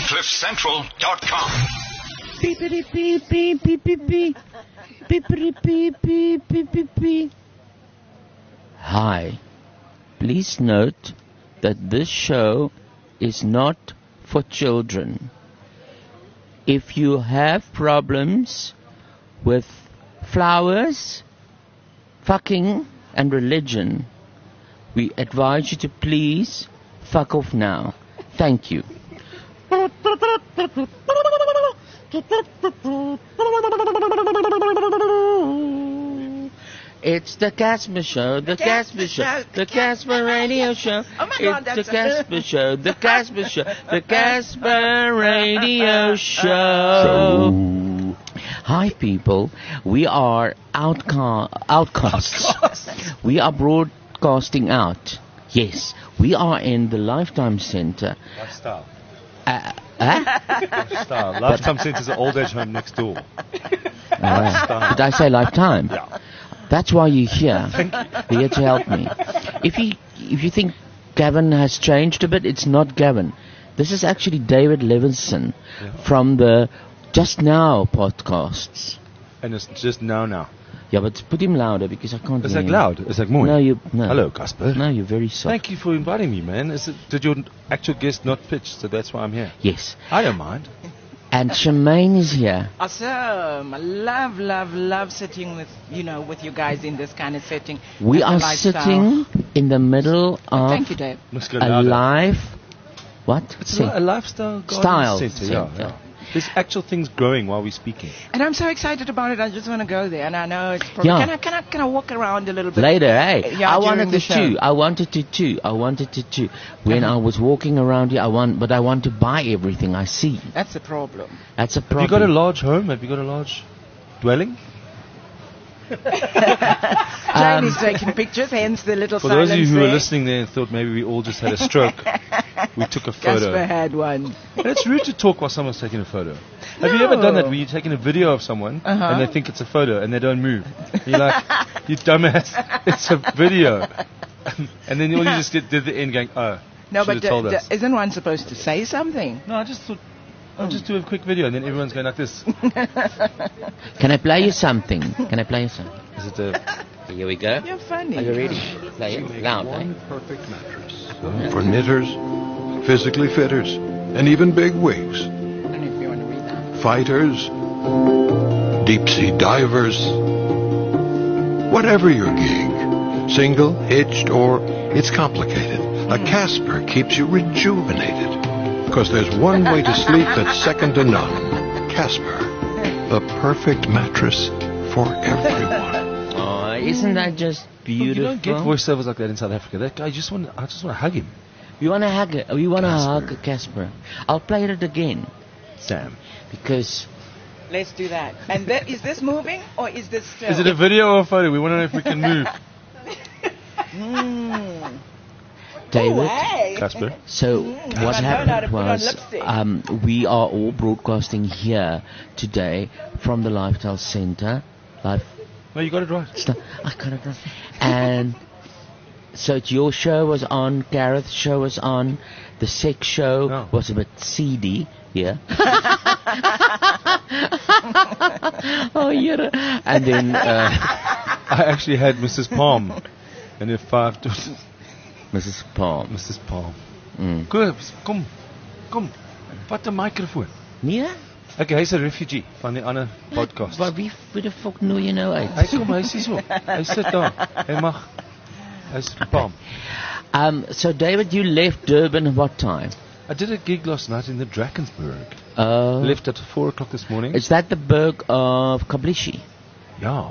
CliffCentral.com. Beepity beep beep beep beep beep. Beepity beep beep beep beep beep. Hi. Please note that this show is not for children. If you have problems with flowers, fucking, and religion, we advise you to please fuck off now. Thank you. It's the Casper Show, the Casper Show, the Casper Radio Show. Oh my God, it's the Casper Show, the Casper Show, the Casper Radio Show. Hi people, we are outcasts. We are broadcasting out. Yes, we are in the Lifetime Center. Lifestyle. Lifestyle. Lifetime Centre is an old age home next door. Did I say Lifetime? Yeah. That's why you're here. You're here to help me. If you think Gavin has changed a bit, it's not Gavin. This is actually David Levinson from the Just Now podcasts. And it's just now. Yeah, but put him louder because I can't Is hear that him. loud? Is that more? No. Hello, Casper. No, you're very soft. Thank you for inviting me, man. Did your actual guest not pitch? So that's why I'm here. Yes. I don't mind. And Shemaine is here. Awesome. I love sitting with you guys in this kind of setting. We As a are lifestyle. sitting in the middle of Thank you, Dave. Must go a louder. live... What? It's Say. a lifestyle garden Style center. center. Yeah. There's actual things growing while we're speaking. And I'm so excited about it. I just want to go there. And I know it's probably... Yeah. Can I walk around a little bit? Later, hey. Yeah, I during wanted the to show. too. I wanted to too. When I was walking around here, I want to buy everything I see. That's the problem. That's a Have problem. you got a large home? Have you got a large dwelling? Jamie's taking pictures, hence the little For silence those of you who were there. listening there and thought maybe we all just had a stroke, we took a photo. Casper had one. And it's rude to talk while someone's taking a photo. Have you ever done that where you're taking a video of someone and they think it's a photo and they don't move? You're like, you dumbass, it's a video. And then all you just did the end going, oh, No, should have but told us. isn't one supposed to say something? No, I just thought, I'll just do a quick video and then everyone's going like this. Can I play you something? Is it a... Here we go. You're funny. Are you ready? Play it loud, eh? One perfect mattress for knitters, physically fitters, and even big wigs. I don't know if you want to read that. Fighters, deep sea divers, whatever your gig, single, hitched, or it's complicated. A Casper keeps you rejuvenated. Because there's one way to sleep that's second to none. Casper, the perfect mattress for everyone. Oh, isn't that just beautiful? You don't get voiceovers like that in South Africa. That guy, I just want to hug him. We want to hug it. We want to Casper. hug Casper. I'll play it again Sam. because Let's do that. And is this moving or is this still? Is it a video or a photo? We want to know if we can move. David. Hey. Casper. So what I know how to happened put on was lipstick. we are all broadcasting here today from the Lifestyle Center. No, you got it right. I got it right. And so your show was on, Gareth's show was on, the sex show Oh. was a bit seedy. Yeah. Oh, yeah. And then I actually had Mrs. Palm. And if Mrs. Palm. Mrs. Palm. Mm. Kom. Vat 'n microfoon. Nee? Okay, hy's 'n refugee van die ander podcast. Maar wie the fuck nooi je nou uit? Hy is hier so. Hy sit daar. Hy mag. Hy's Palm. So David, you left Durban at what time? I did a gig last night in the Drakensberg. Oh. Left at 4 o'clock this morning. Is that the Burg of Kablishi? Yeah.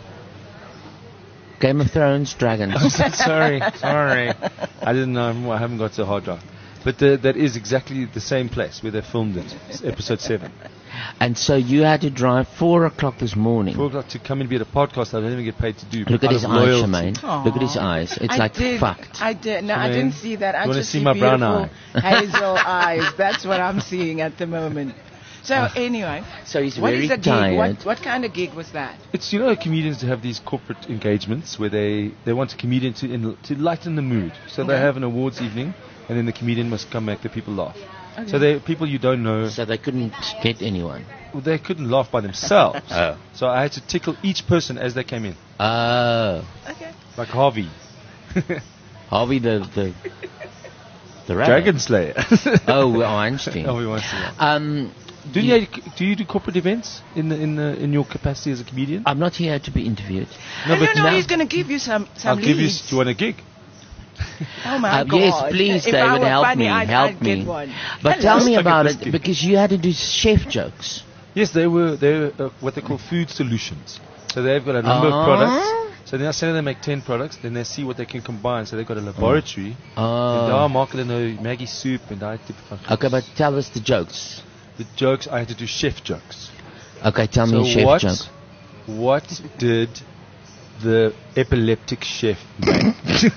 Game of Thrones dragons. sorry. I didn't know. I haven't got so hard drive. But that is exactly the same place where they filmed it. It's episode 7. And so you had to drive 4 o'clock this morning. 4 o'clock to come and be at a podcast I don't even get paid to do. Look at out his of eyes, loyalty. Shemaine. Look at his eyes. It's fucked. I did. No, I Shemaine, didn't see that. I you wanna just see see my brown beautiful hazel eyes. That's what I'm seeing at the moment. So anyway, So he's what very is a gig? tired. What kind of gig was that? It's, comedians have these corporate engagements where they want a comedian to lighten the mood. So they have an awards evening, and then the comedian must come make the people laugh. Okay. So they're people you don't know. So they couldn't get anyone. Well, they couldn't laugh by themselves. Oh. So I had to tickle each person as they came in. Oh. Okay. Like Harvey. Harvey the rabbit. Dragon Slayer. Oh, Einstein. Oh, we want to know. Do you do corporate events in your capacity as a comedian? I'm not here to be interviewed. No, but no, he's going to give you some I'll give you. leads. Do you want a gig? Oh my God. Yes, please, If I David, were help funny, me, I'd help me. get one. But Hello. tell me Let's about look at it, this gig. because you had to do chef jokes. Yes, they were what they call food solutions. So they've got a number of products. So now say they make 10 products, then they see what they can combine. So they've got a laboratory. En daar maak hulle nou Maggie soup en daai tipe van goeders. Okay, but tell us the jokes. The jokes, I had to do chef jokes. Okay, tell me a chef what, joke. What did the epileptic chef make?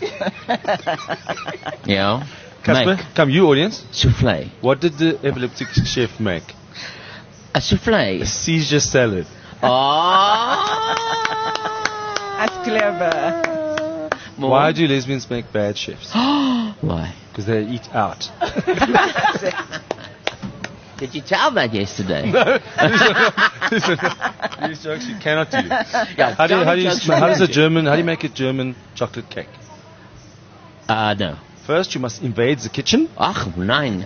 Yeah. Casper, Make. come you audience. Souffle. What did the epileptic chef make? A souffle. A seizure salad. That's clever. More. Why do lesbians make bad chefs? Why? Because they eat out. Did you tell that yesterday? These jokes you cannot do. Yeah, How tell me jokes from do you. you make a German chocolate cake? No. First you must invade the kitchen. Ach, nein.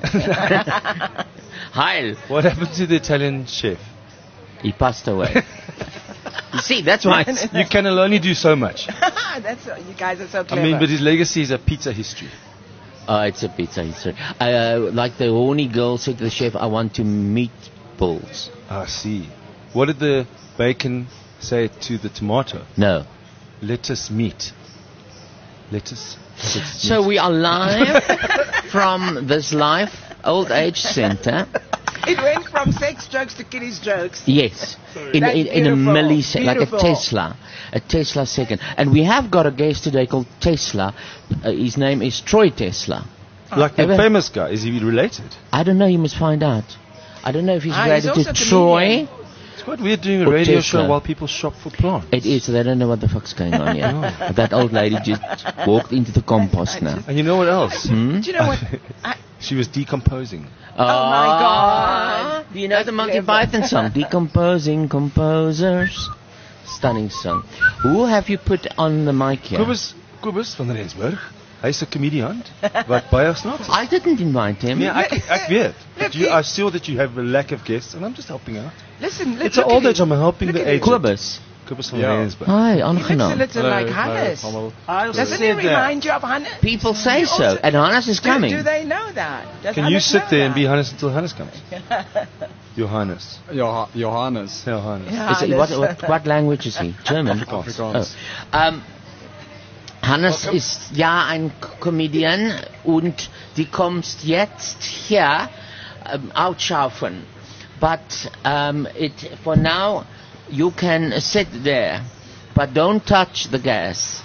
Heil. What happened to the Italian chef? He passed away. You see, that's why. You can only do so much. You guys are so I clever. mean, but his legacy is a pizza history. It's a pizza history. Like the horny girl said to the chef, I want to meatballs. I see. What did the bacon say to the tomato? No. Let us meet. Lettuce. So we are live from this live old age center. It went from sex jokes to kiddies jokes. Yes, in That's a beautiful. millisecond, like Beautiful. a Tesla second. And we have got a guest today called Tesla. His name is Troy Tesla. Like the Ever- famous guy. Is he related? I don't know. You must find out. I don't know if he's He's related also to a Troy. comedian. It's quite weird doing a Or radio Tesla. show while people shop for plants. It is. They don't know what the fuck's going on yet. But that old lady just walked into the compost now. And you know what else? Do you know what? She was decomposing. Oh my God. Do you know the Monty clever. Python song? Decomposing composers. Stunning song. Who have you put on the mic here? Kobus van Rensburg. Hy's 'n comedian wat baie snaaks is. I didn't invite him. Nee, ek weet. But Look, I saw that you have a lack of guests and I'm just helping out. Listen, It's an old age, I'm helping Look the at him. agent. Kobus. Kobus van Ja. Rensburg. Hi, He looks a aangenaam. little like Hannes. Doesn't he remind you of Hannes? People say so, and Hannes is coming. Do they know that? Does Can you Hannes sit know there and be that? Hannes until Hannes comes? Johannes. Johannes. Ja, Hannes. Yeah, Is it, what language is he? German? Afrikaans. Oh. Hannes ist ja ein Comedian und die kommst jetzt hier outschaufen. But for now, you can sit there, but don't touch the gas.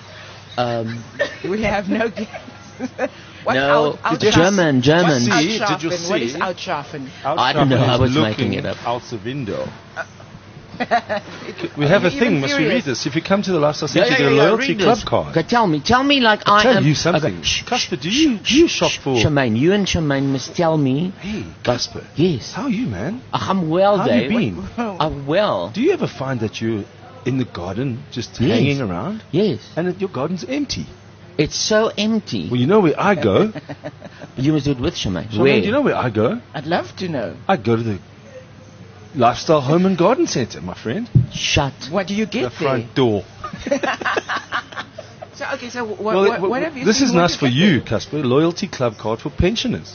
We have no guests. What's No, outschaffen? German. See, did you Outschaffen. What is see? outschaffen? I don't know, I was Looking making it up. Out the window. We have a Even thing, must we read furious. this? If you come to the Lifestyle Center, you get a loyalty read club this. card. Okay, tell me like I Tell am. you something. Okay, shh, Casper, do shh, you shop for... Shemaine, you and Shemaine must tell me. Hey, Casper. Yes. How are you, man? I'm well, How Dave. you been? I'm well. Do you ever find that you're in the garden just Yes. hanging around Yes. and that your garden's empty? It's so empty. Well, you know where I go. You must do it with Shemaine. So, Where? man, do you know where I go? I'd love to know. I go to the Lifestyle Home and Garden Center, my friend. Shut. What do you The get there? front door. So, okay, so Well, what have you this seen? is What nice do for get you, there? Casper. Loyalty club card for pensioners.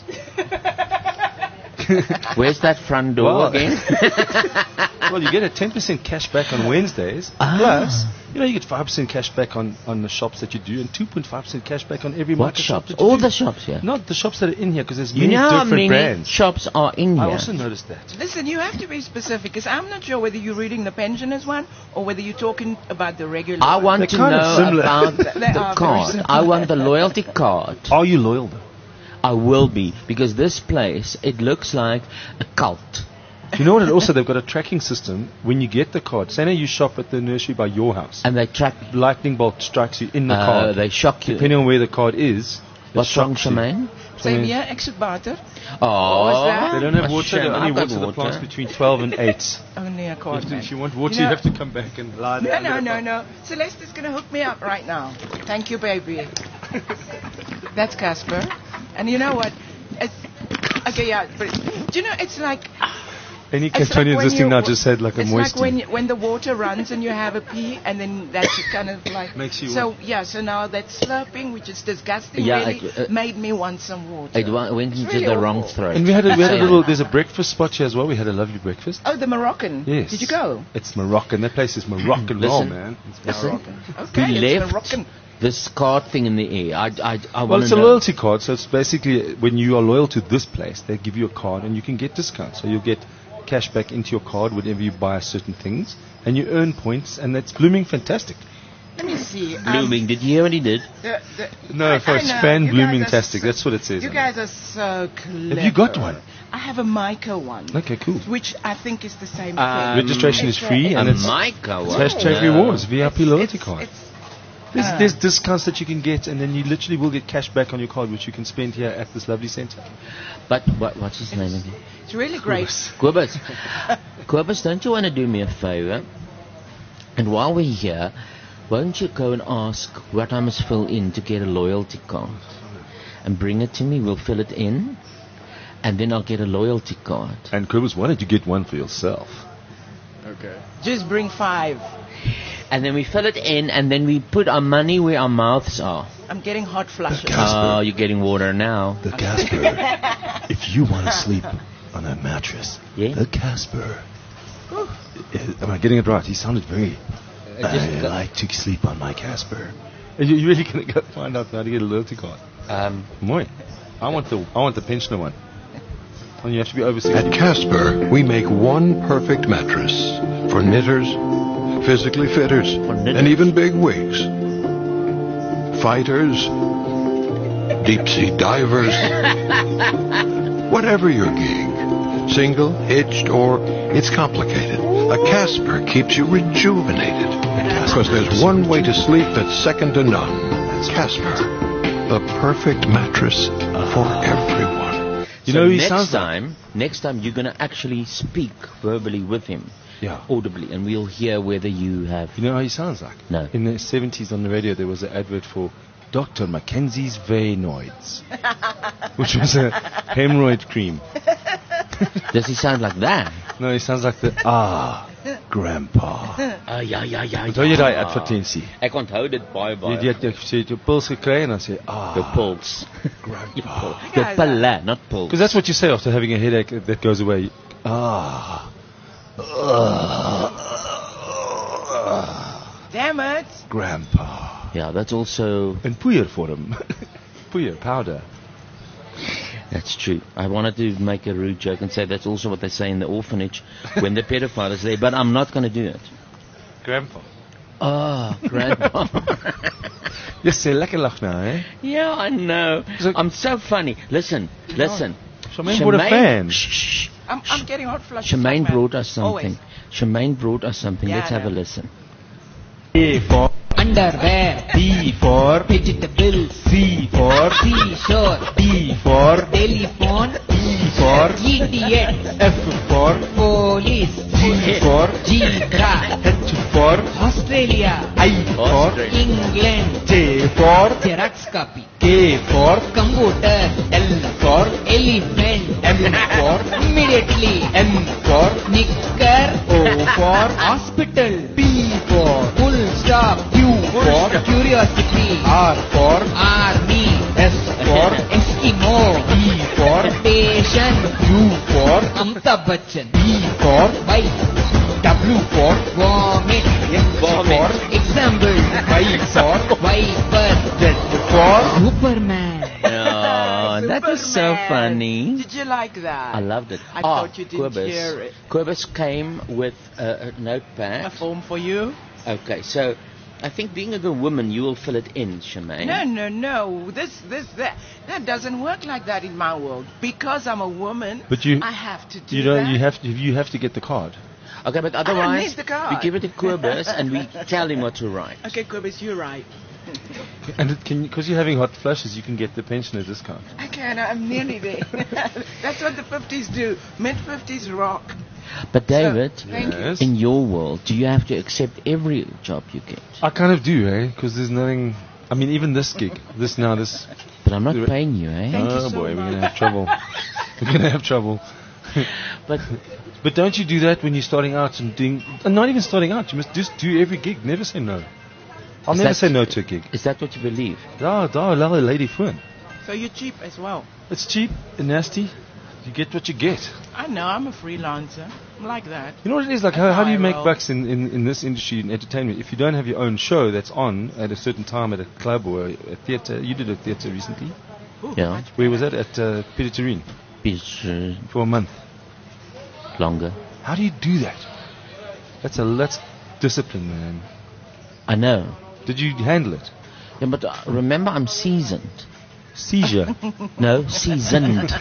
Where's that front door Well, again? Well, you get a 10% cash back on Wednesdays. Ah. Plus, you get 5% cash back on the shops that you do and 2.5% cash back on every What market shops? shop that you All do. the shops here. Not the shops that are in here, because there's You many know how different many brands. shops are in I here? also noticed that. Listen, you have to be specific, because I'm not sure whether you're reading the pensioners one or whether you're talking about the regular I one. want They're to kind of know similar. about They the are very card. similar. I want the loyalty card. Are you loyal, though? I will be, because this place, it looks like a cult. You know what? Also, they've got a tracking system. When you get the card, say now you shop at the nursery by your house, And they track, lightning bolt strikes you in the card. they shock you. Depending on where the card is, What's wrong, shocked you. Charmaine? Same here, extra butter. Oh, What's that? They don't have a water. shame. They only I've got water the plants water. between 12 and 8. Only a quart. If you want water, You you know- have to come back and lie there. No. Celeste is going to hook me up right now. Thank you, baby. That's Casper. And you know what? It's, okay, yeah. But, do you know, it's like... Any It's like Cantonian when listening you- now just said like a It's moist. like when the water runs and you have a pee, and then that's kind of like... Makes you So, yeah, so now that slurping, which is disgusting, Yeah, really it, made me want some water. It went It's into really the wrong awful. throat. And we had a Say little. that. There's a breakfast spot here as well. We had a lovely breakfast. Oh, the Moroccan. Yes. Did you go? It's Moroccan. That place is Moroccan roll, Listen. man. It's Listen, Okay, we it's left Moroccan. this card thing in the air. I Well, want it's to a know. loyalty card, so it's basically when you are loyal to this place, they give you a card and you can get discounts. So you'll get cash back into your card whenever you buy certain things, and you earn points, and that's blooming fantastic. Let me see. Blooming. Did you hear what he did? No, for I know. fan You blooming guys are tastic. so- That's what it says. You on guys are so clever. Have you got one? I have a Mica one. it. Okay, cool. Which I think is the same Registration is It's free, A and it's Mica one. hashtag No. rewards, VIP loyalty card. It's, There's discounts that you can get, and then you literally will get cash back on your card, which you can spend here at this lovely center. But what's his name again? it's really great. Quibus. Quibus, don't you want to do me a favor? And while we're here, won't you go and ask what I must fill in to get a loyalty card? And bring it to me, we'll fill it in, and then I'll get a loyalty card. And Quibus, why don't you get one for yourself? Okay. Just bring 5. And then we fill it in, and then we put our money where our mouths are. I'm getting hot flushes. Oh, you're getting water now. The Casper. If you want to sleep on a mattress, Yeah? the Casper. Am I getting it right? He sounded very. I like to sleep on my Casper. Are you really going to go find out how to get a loyalty card? Moi. I want the pensioner one. And you have to be over 60. At Casper, we make one perfect mattress for knitters, physically fitters, knitters. and even big wigs. Fighters, deep sea divers, whatever your gig, single, hitched, or it's complicated. A Casper keeps you rejuvenated. Because there's one way to sleep that's second to none. Casper, the perfect mattress for everyone. You So know, he next sounds like. time, next time you're going to actually speak verbally with him, Yeah. audibly, and we'll hear whether you have. You know how he sounds like? No. In the 70s on the radio, there was an advert for Dr. Mackenzie's Venoids, which was a hemorrhoid cream. Does he sound like that? No, he sounds like the Grandpa. Ja. Onthou jy daai advertensie? Ek onthou dit baie baie. Jy het jou pils gekry en dan sê Jou puls. Grandpa. Jou pille, not puls. Because that's what you say after having a headache that goes away. Damn it. Grandpa. Yeah, that's also, In poeiervorm. Poeier, powder. that's true. I wanted to make a rude joke and say that's also what they say in the orphanage when the pedophile is there, but I'm not going to do it. Grandpa. Oh, grandpa. Jy sê lekker lag nou, hè? Yeah, I know. So- I'm so funny. Listen. Charmaine brought a fan. Shh. I'm getting hot flushes. Charmaine like mad. brought us something. Always. Charmaine brought us something. Yeah, Let's I have a know. listen. A for Underwear, B for vegetables, C for T-shirt, D for telephone, E for idiot, F for police, G for zebra, H for Australia, I for England, J for Xerox copy, K for computer, L for elephant, M for immediately, N for knicker, O for hospital, P for full stop, Q for curiosity, R for army, S for Eskimo, E for station, U for Amitabh Bachchan, B for bike, W for vomit, X for example, Y for viper, Z for Superman. Oh, that was so Superman. funny. Did you like that? I loved it. I thought you didn't Quibus. hear it. Quibus came with a notepad. A form for you? Okay, so I think being a good woman, you will fill it in, Charmaine. No. That doesn't work like that in my world. Because I'm a woman, But you- I have to do You know, that. you have to get the card. Okay, but need otherwise, the card. we give it to Quibus and we tell him what to write. Okay, Quibus, you're right. And because you're having hot flushes, you can get the pensioner discount. I can. I'm nearly there. That's what the 50s do. Mid-50s rock. But David, Thank you. Yes. in your world, do you have to accept every job you get? I kind of do, eh? Because there's nothing. I mean, even this gig, this. But I'm not paying you, eh? Thank you Oh so boy, we're much. gonna have trouble. We're gonna have trouble. But But don't you do that when you're starting out and doing? And not even starting out. You must just do every gig. Never say no. I'll Is never that- say no to a gig. is that what you believe? Allow a lady phone. So you're cheap as well. It's cheap and nasty. You get what you get. I know. I'm a freelancer. I'm like that. You know what it is like? That's How do how you I make roll. bucks in this industry in entertainment? If you don't have your own show that's on at a certain time at a club or a theatre, you did a theatre recently. Ooh, Yeah. much Where was that? At Peter Turin Is for a month. longer. How do you do that? That's discipline, man. I know. Did you handle it? Yeah, but remember, I'm seasoned. Seizure. No, seasoned.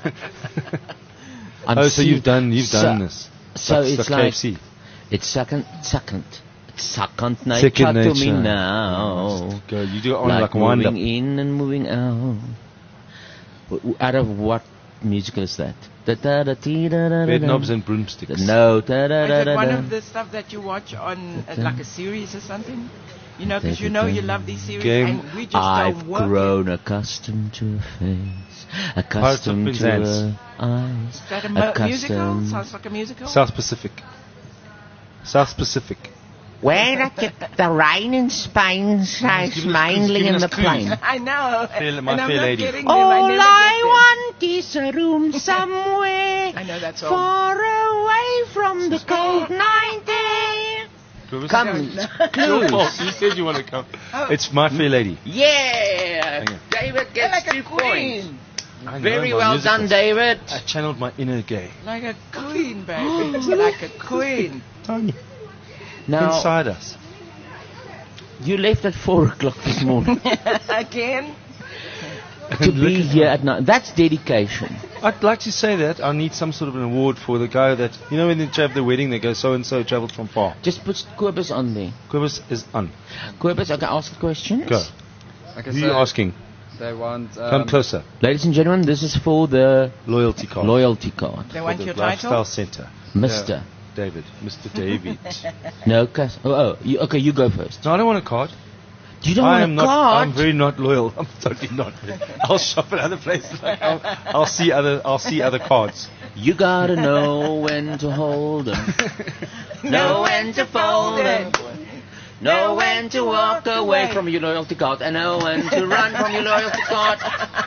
I'm Oh, so you've done so- this. So That's it's like like KFC. it's second nature Second to me nature. now. Go. You do it on like wind moving up. in and moving out. Out of what musical is that? Bed knobs and broomsticks. No. Is it one of the stuff that you watch on like a series or something? You know, because you know you love these series Game. and we just I've don't work. grown accustomed to a face, Pirates of accustomed to Penzance. her eyes, Is that a musical? accustomed. Sounds like a musical? South Pacific. South Pacific. When I get the rain in Spain, shines giving us mainly clues, in giving the us clues. plain. I know. Fair- my and I'm fair not lady. getting them. All I never I want is a room somewhere I know that song. far away from the cold night air. Come, Your clues. fault. You said you want to come. Oh. It's My Fair Lady. Yeah, Hang on. David You're gets like a 2 points. queen. I know Very my well musicals. done, David. I channeled my inner gay. Like a queen, baby. Like a queen. Now, Inside us. you left at 4 o'clock this morning Again? to be here at night. That's dedication. I'd like to say that I need some sort of an award for the guy that, you know, when they have the wedding, they go so and so travelled from far. Just put Kobus on there. Quibus is on. Kobus, I can ask questions. Go. Okay, Who are you asking? They want. Come closer. Ladies and gentlemen, this is for the Loyalty card. loyalty card. They For want the your Lifestyle title? Centre. Mr. David. Mr. David. No, okay, you go first. No, I don't want a card. You don't I want am a not. card? I'm very not loyal. I'm totally not. I'll shop at other places. Like I'll see other cards. You gotta know when to hold 'em, know when to fold 'em, know when to walk away from your loyalty card, and know when to run from your loyalty card.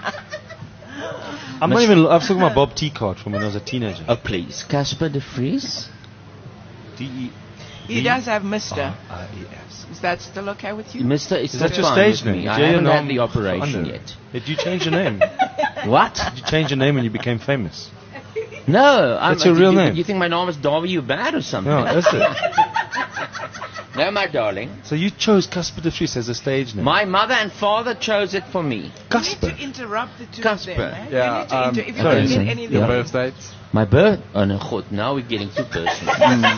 I'm not even. I've talking about Bob T card from when I was a teenager. Oh, please. Casper de Vries? D-E. He does have Mr. R-E-S. Is that still okay with you? Mr. Is Is that your fine stage with name? me. I Jay haven't had Nam the operation Under. yet. Did you change your name? What? Did you change your name when you became famous? No. That's your real name. You think my name is Darby you bad or something? No, that's it. No, my darling. So you chose Casper de Vries as a stage name. My mother and father chose it for me. You need Casper. to interrupt the two Casper. of them. Eh? Yeah, You need to if you sorry, don't son. get any of Your them. birth dates? My birth? Oh, no, God, now we're getting too personal.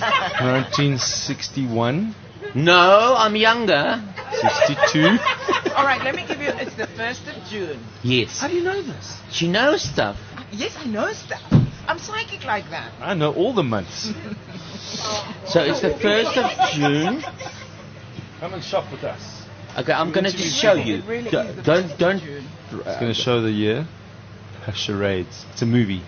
1961, No, I'm younger. 62. All right, let me give you. It's the 1st of June. Yes. How do you know this? She knows stuff. Yes, I know stuff. I'm psychic like that. I know all the months. So it's the 1st of June. Come and shop with us. Okay, I'm going to just show you. It really Do- is the Don't, 1st of don't. June. It's going to show the year. Charades. It's a movie.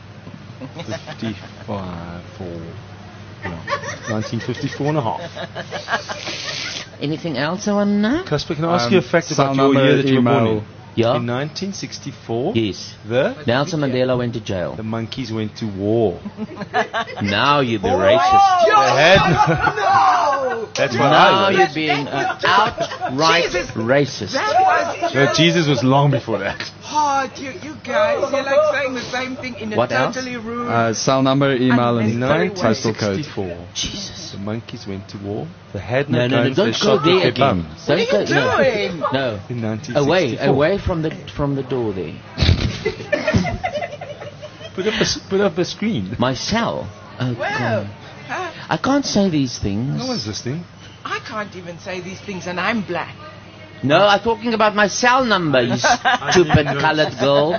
1954 and a half. Anything else I want to know? Casper, can I ask you a fact about cell your number, year that you were born email. in? Yeah? In 1964, Yes. the Nelson Mandela went to jail. monkeys went to war. Now you're the racist. They had No! That's what Now I you're being outright Jesus. racist. That was No, Jesus was long before that. hard. You guys, you're like saying the same thing in a What else? totally rude. Cell number, email, In and postal code. 1964, Jesus. the monkeys went to war. They had No, no, no, guns. don't they go shot with there their again. bums. Don't What go, are you doing? No. In No. 1964. Away from the door there. Put up a screen. My cell. Oh, Well, God. I can't say these things. No one's listening. I can't even say these things, and I'm black. No, I'm talking about my cell number, you stupid coloured girl.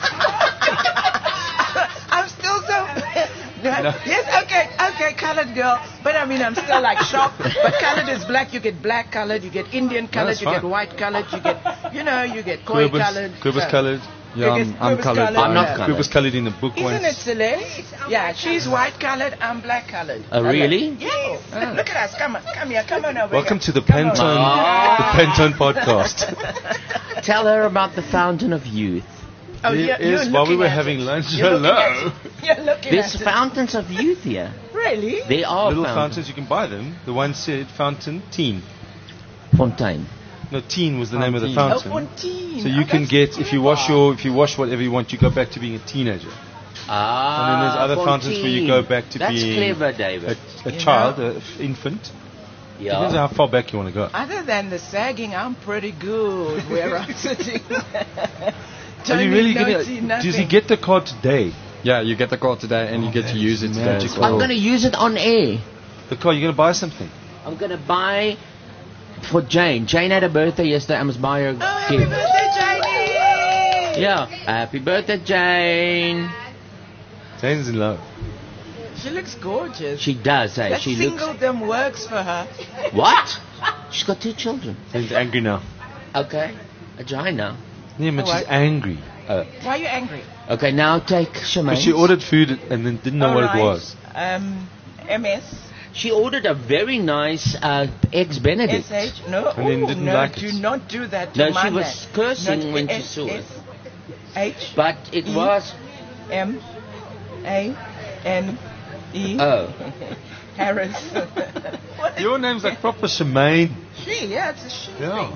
I'm still so. Yes, okay, colored girl. But I mean, I'm still like shocked. But colored is black. You get black colored. You get Indian colored. that's You get fine. white colored. You get, you get koi colored. Quibus coloured. Yeah, I'm coloured. I'm not coloured. Quibus coloured in the book Isn't it once. Celeste? Yeah, she's white colored. I'm black colored. Oh, really? Yes. Look at us. Come here. Come on over Welcome here. to the Come on. Pantone podcast. Tell her about the Fountain of Youth. Oh, Here you're is while we looking were at having it. lunch. You're looking Hello. at it. You're looking There's at it. fountains of youth here. Really? There are Little fountains, you can buy them. The one said Fountain Teen. Fontaine. No, Teen was the name of the Fountain. Oh, fountain. Fontaine. So you Oh, can that's get if you wash clever. if you wash whatever you want, you go back to being a teenager. Ah, And then there's other fountains where you go back to That's being clever, David. a You child, know? an infant. Yeah. Depends on how far back you want to go. Other than the sagging, I'm pretty good where I'm sitting. Are you really Don't gonna? need no tea, Does he nothing. get the card today? Yeah, you get the card today and you get to use it today as magical. well. I'm going to use it on air. The card. You're gonna buy something. I'm going to buy for Jane. Jane had a birthday yesterday. I must buy her a Oh, happy gift. birthday, Janie! Yeah. Happy birthday, Jane. Jane's in love. She looks gorgeous. She does, eh? That She looks... singledom works for her. What? She's got 2 children. Jane's angry now. Okay. A Gina. Yeah, but What? she's angry. Why are you angry? Okay, now take Shemaine. But she ordered food and then didn't know what it was. MS. She ordered a very nice eggs Benedict. SH. No, And then didn't no, like do it. not do that to No, my she was man. cursing Not when she saw it. H But it was... M A N E Oh. Harris. What is Your name's like proper Shemaine. she? Yeah, it's a she. Yeah.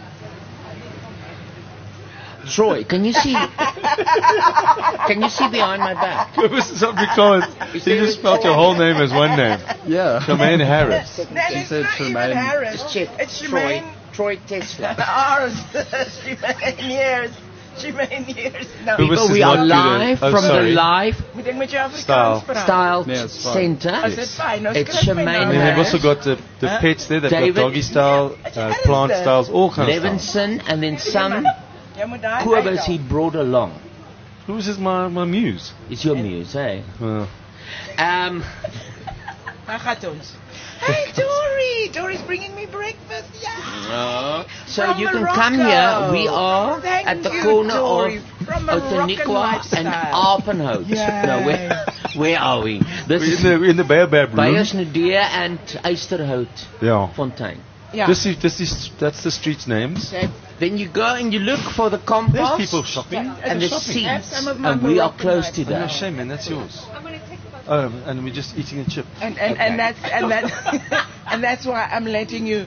Troy, can you see... Can you see behind my back? This is Afrikaans. You just spelled your whole name as one name. Yeah. Shemaine Harris. That She is said not even Tremaine. Harris. Just check. It's Troy. Shemaine. Troy Tesla. Ours. Shemaine years. Shemaine years. No. Who was- People, This we is are not good. live Oh, from sorry. the live Met jy met jou Afrikaans Style. praat? style Yeah, it's fine. center. Is it fine? Nou, It's skryf my Shemaine nou, And they've hè. also got the Huh? pets there. They've David? got doggy style, plant Harris. styles, all kinds of styles. Levinson, and then some Jy moet daai Kobus he brought along. Who's is my muse? It's your muse, eh? Well, Waar gaat ons? Hey, Dory! Dory's bringing me breakfast. Yeah. So From you can Morocco. come here. We are Thank at the you, corner Dory. of From Moroccan Otaniqua and lifestyle. Alpenhout. Yay. No, where are we? This is we're in the Baobab room. Beiersnedea and Eysterhout Yeah. Fontaine. Yeah. That's the street's names. Then you go and you look for the compost. There's people shopping. and the shopping. Have seeds. some of my And we are Moroccan close to Oh, no that. shame, man. That's yours. Oh, and we're just eating a chip. And that's and that's why I'm letting you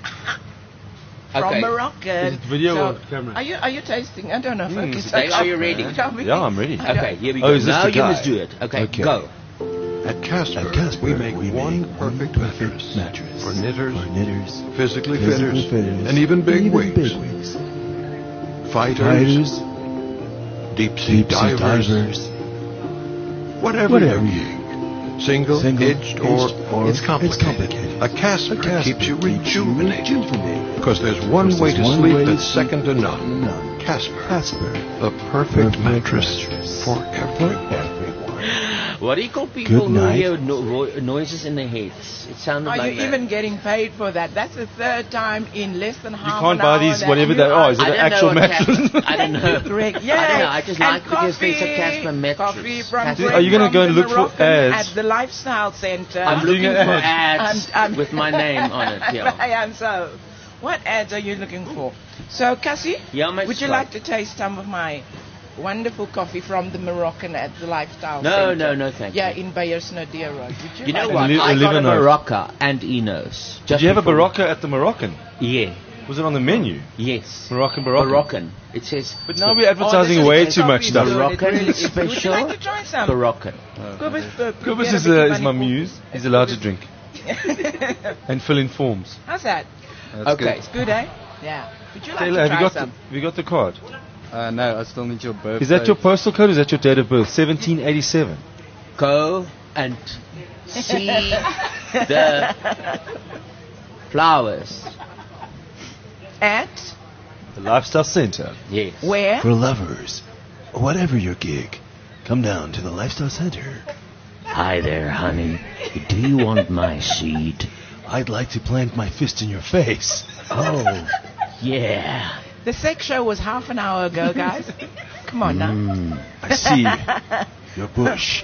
from Okay. Morocco. Is it video or camera? Are you tasting? I don't know if I can Dave, are you ready? Tell me. Yeah, I'm ready. Okay, here we Oh, go. is this Now the you guy? must do it. Okay, Okay. go. At Casper, we make one perfect mattress for knitters, physically fitters, and even big wigs. Fighters, deep sea divers, whatever your gig. Single, hitched, or it's complicated. A Casper keeps you rejuvenated. Because there's one way to sleep that's second to none. Casper, the perfect mattress for everyone. What do you call people Good who night. hear noises in their heads? It sounded Are like you that. even getting paid for that? That's the third time in less than You half can't an buy hour these that whatever you they are. Is it I an don't know actual what's mattress? happening. I don't know. Correct. I don't know. I just And like because there's a coffee- Casper mattress. Coffee from Casper- Greg Are you gonna from go and the look for Moroccan ads? at the lifestyle center? I'm doing looking an for ad. ads with my name on it. Yeah. I am so. What ads are you looking for? So, Cassie, Yeah, my would you strike. like to taste some of my wonderful coffee from the Moroccan at the lifestyle No, center? no, thank Yeah, you. in Beyersnodea Road. Would You know like what? to- I got a Lebanon. Morocco and Enos. Did you have a Barocca at the Moroccan? Yeah. Was it on the menu? Yes. Moroccan. Moroccan. It says. But now we're advertising Oh, this way is too coffee much stuff. good. Moroccan It really is. Would you special. like to try some? Moroccan. Kubus is my muse. He's allowed to drink and fill in forms. How's that? That's Okay. It's good, eh? Yeah. Would you like Taylor, to have try you some? got the card? good. No, I still need your birthday. Is that your postal code? Or is that your date of birth? 1787. Go and see the flowers. At The Lifestyle Center. Yes. where? For lovers, whatever your gig, come down to the Lifestyle Center. Hi there, honey. Do you want my seed? I'd like to plant my fist in your face. Oh, yeah. The sex show was half an hour ago, guys. Come on now. I see your bush.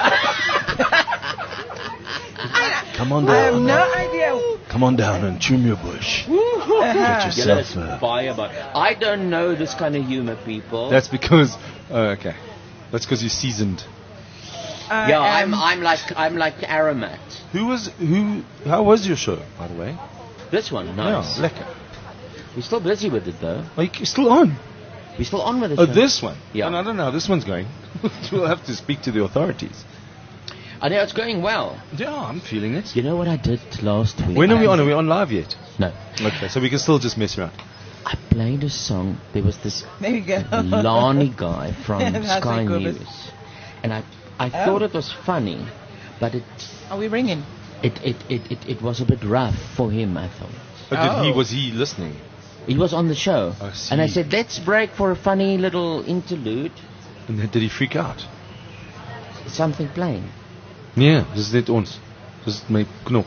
Come on I have down. no idea. Come on down and trim your bush. Get yourself I don't know this kind of humor, people. That's because. Okay. That's because you're seasoned. Yeah, I'm like Aramat. How was your show, by the way? This one, nice. Yeah, lekker. We're still busy with it though. Are you still on? We're still on with it. Oh, this one? Yeah. And I don't know how this one's going. We'll have to speak to the authorities. I know it's going well. Yeah, I'm feeling it. You know what I did last week? When are we on? Are we on live yet? No. Okay, so we can still just mess around. I played a song. There was this There you go. Lani guy from That's Sky so good. News, and I thought it was funny, but Are we ringing? it was a bit rough for him, I thought. But was he listening? He was on the show, I see. and I said, let's break for a funny little interlude. And then did he freak out? Something playing. Ja, dis net ons. Dis my knop.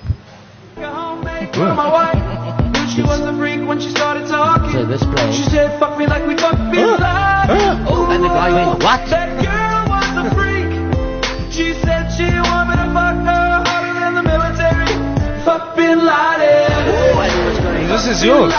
So this playing. She said, fuck me like we fuck me alive. And the guy went, what? That girl was a freak. She said she wanted to fuck her harder than the military. Fuck Bin Laden. This is yours.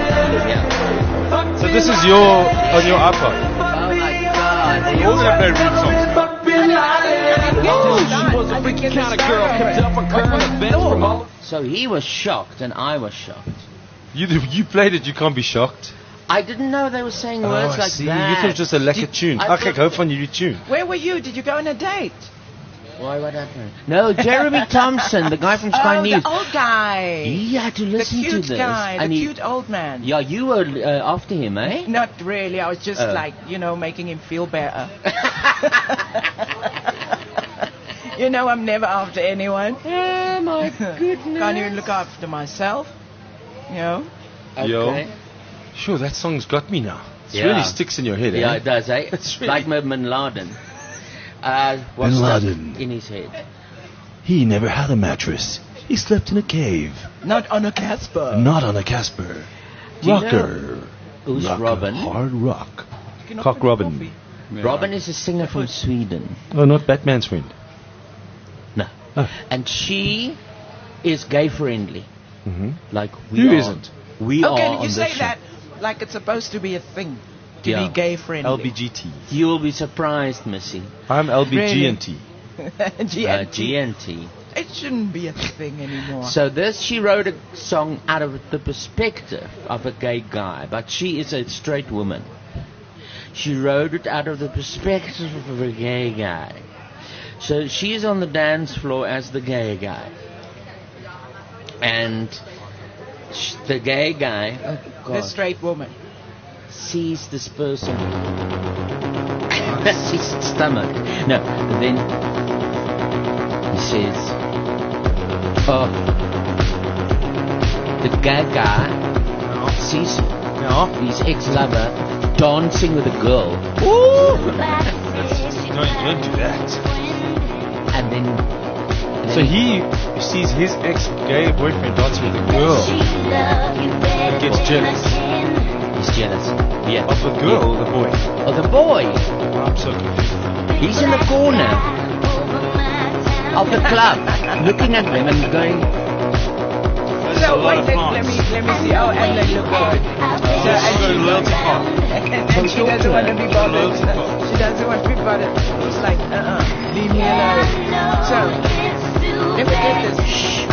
So this is your on your iPod. Oh my God. We're all gonna play Reed songs. Fuck Bin Laden. She was a freaking kind of girl. Kept up on current events from all. So he was shocked, and I was shocked. You played it, you can't be shocked. I didn't know they were saying words like see. that. You thought it was just a lekker tune. I Ag ek hou van hierdie tune. Where were you? Did you go on a date? Why, what happened? No, Jeremy Thompson, the guy from Sky News. The old guy. He had to The listen to cute this. guy. The and he- cute old man. Yeah, you were after him, eh? Not really. I was just Oh. like, making him feel better. I'm never after anyone. Oh my goodness. Can't even look after myself. Yo. Okay. Sure, that song's got me now. It Yeah. really sticks in your head, Yeah, eh? it does, eh? It's really- Like Bin Laden. What's Bin that Laden. in his head? He never had a mattress. He slept in a cave. Not on a Casper. Not on a Casper. Do you Rocker. Who's Rocker, Robin? Hard rock. Cock Robin. Robin is a singer from Sweden. Oh, not Batman's friend. No. Oh. And she is gay friendly. Mm-hmm. Like we Who are. isn't? We are Okay, on you this say show. that like it's supposed to be a thing. To Yeah. be gay friendly. LBGT. You will be surprised, Missy. I'm LBGNT. GNT. GNT. It shouldn't be a thing anymore. So she wrote a song out of the perspective of a gay guy, but she is a straight woman. She wrote it out of the perspective of a gay guy. So she's on the dance floor as the gay guy. And the gay guy, oh the God, straight woman. sees this person. She's stomach. No, and then he says, oh, the gay guy sees his ex-lover dancing with a girl. No, you don't do that. And then So he sees his ex-gay boyfriend dancing with a girl and gets jealous. he's jealous. Yeah. Of the girl or the boy? Oh, the boy. I'm so confused. He's in the corner of the club, looking at them and going, So wait, let me see. Oh, and they look good. So, and she doesn't want to be bothered. She doesn't want to be bothered. It's like, leave me alone. So, let me get this.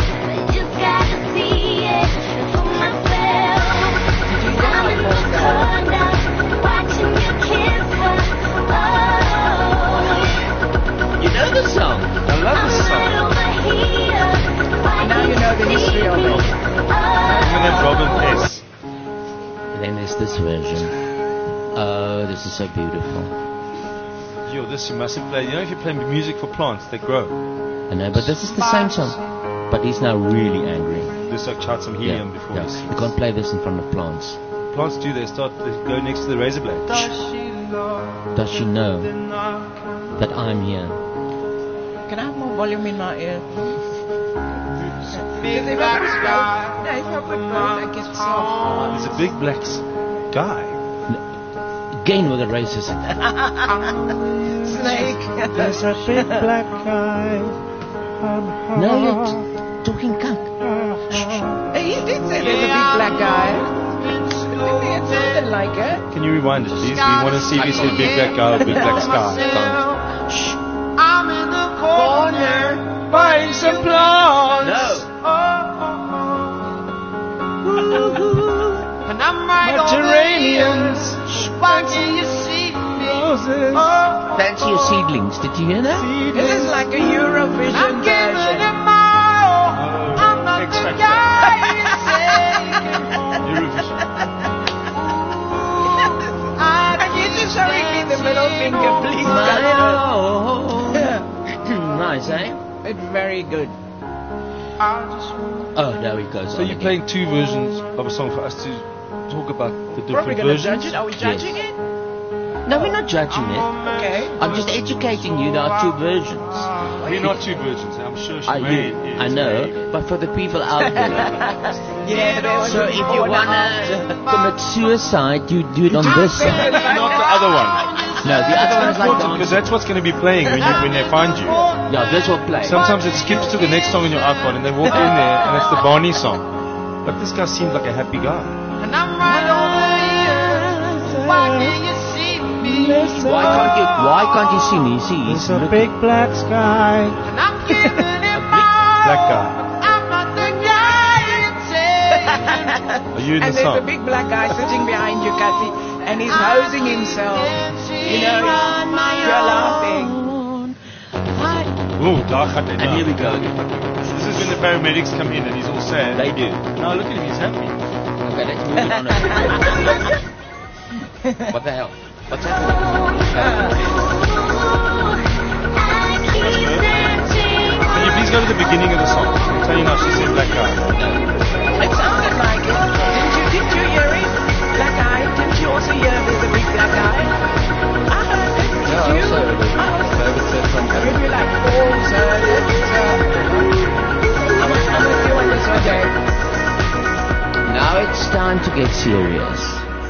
you know the song. I love this song. Now you know the history of it. Eminem, Robin S. And then there's this version. Oh, this is so beautiful. Yo, this you mustn't play. You know, if you play music for plants, they grow. I know, but this is the same song. But he's now really angry. this like charge some helium before yeah. this. You can't play this in front of plants. Plants do. They go next to the razor blade. Does she know that I'm here? Can I have more volume in my ear? Big black sky. No, if I put both, I get so hard. There's a big black guy. Again with the racist. Snake. There's a big black guy. No, you're talking cuck. He did say there's a big black guy. It sounded like it. Can you rewind it, please? We want to see if he said big black guy or big black sky. I'm in the corner buying some plants. No. And I'm right on geraniums. Why can't you see me? Fancy your seedlings. Did you hear that? This is like a Eurovision I'm giving version. it my all. I'm not the guy you Eurovision. And you just showing me the middle finger, please. Nice, eh? It's very good. Oh, there he goes. So you're playing two versions of a song for us to talk about the What are we different going to versions? judge it? Are we judging it? No, we're not judging it. Okay. I'm just educating you. There are two versions. We're not two versions. I'm sure she I know, but for the people out there. Yeah, there's So if you wanna commit suicide, you do it on this side. Not the other one. No, the other one is like Because that's what's going to be playing when they find you. yeah, this will play. Sometimes it skips to the next song in your iPod and they walk in there and it's the Barney song. But this guy seems like a happy guy. And I'm right over here. Why can't you see me? Why can't you see me? See, he's a big black sky. And I'm giving it my Black guy. I'm not the guy you take. Are you in And the there's a song? big black guy sitting behind you, Kathy, and he's hosing himself. You know, you're laughing. Ooh, daar gaat hy And here we go. This is when the paramedics come in and he's all sad. They do. No, look at him, he's happy. Okay, let's move it on. What the hell? What's happening? Can you please go to the beginning of the song? I'll tell you now, she said black guy. It sounded like it. Didn't you hear it? Black guy. Didn't you also hear there's a big black guy? I heard it. Did Yeah, I you? also heard it. David said something. Maybe like Paul's heard it. So I'm with you on this one, Dave. Now it's time to get serious.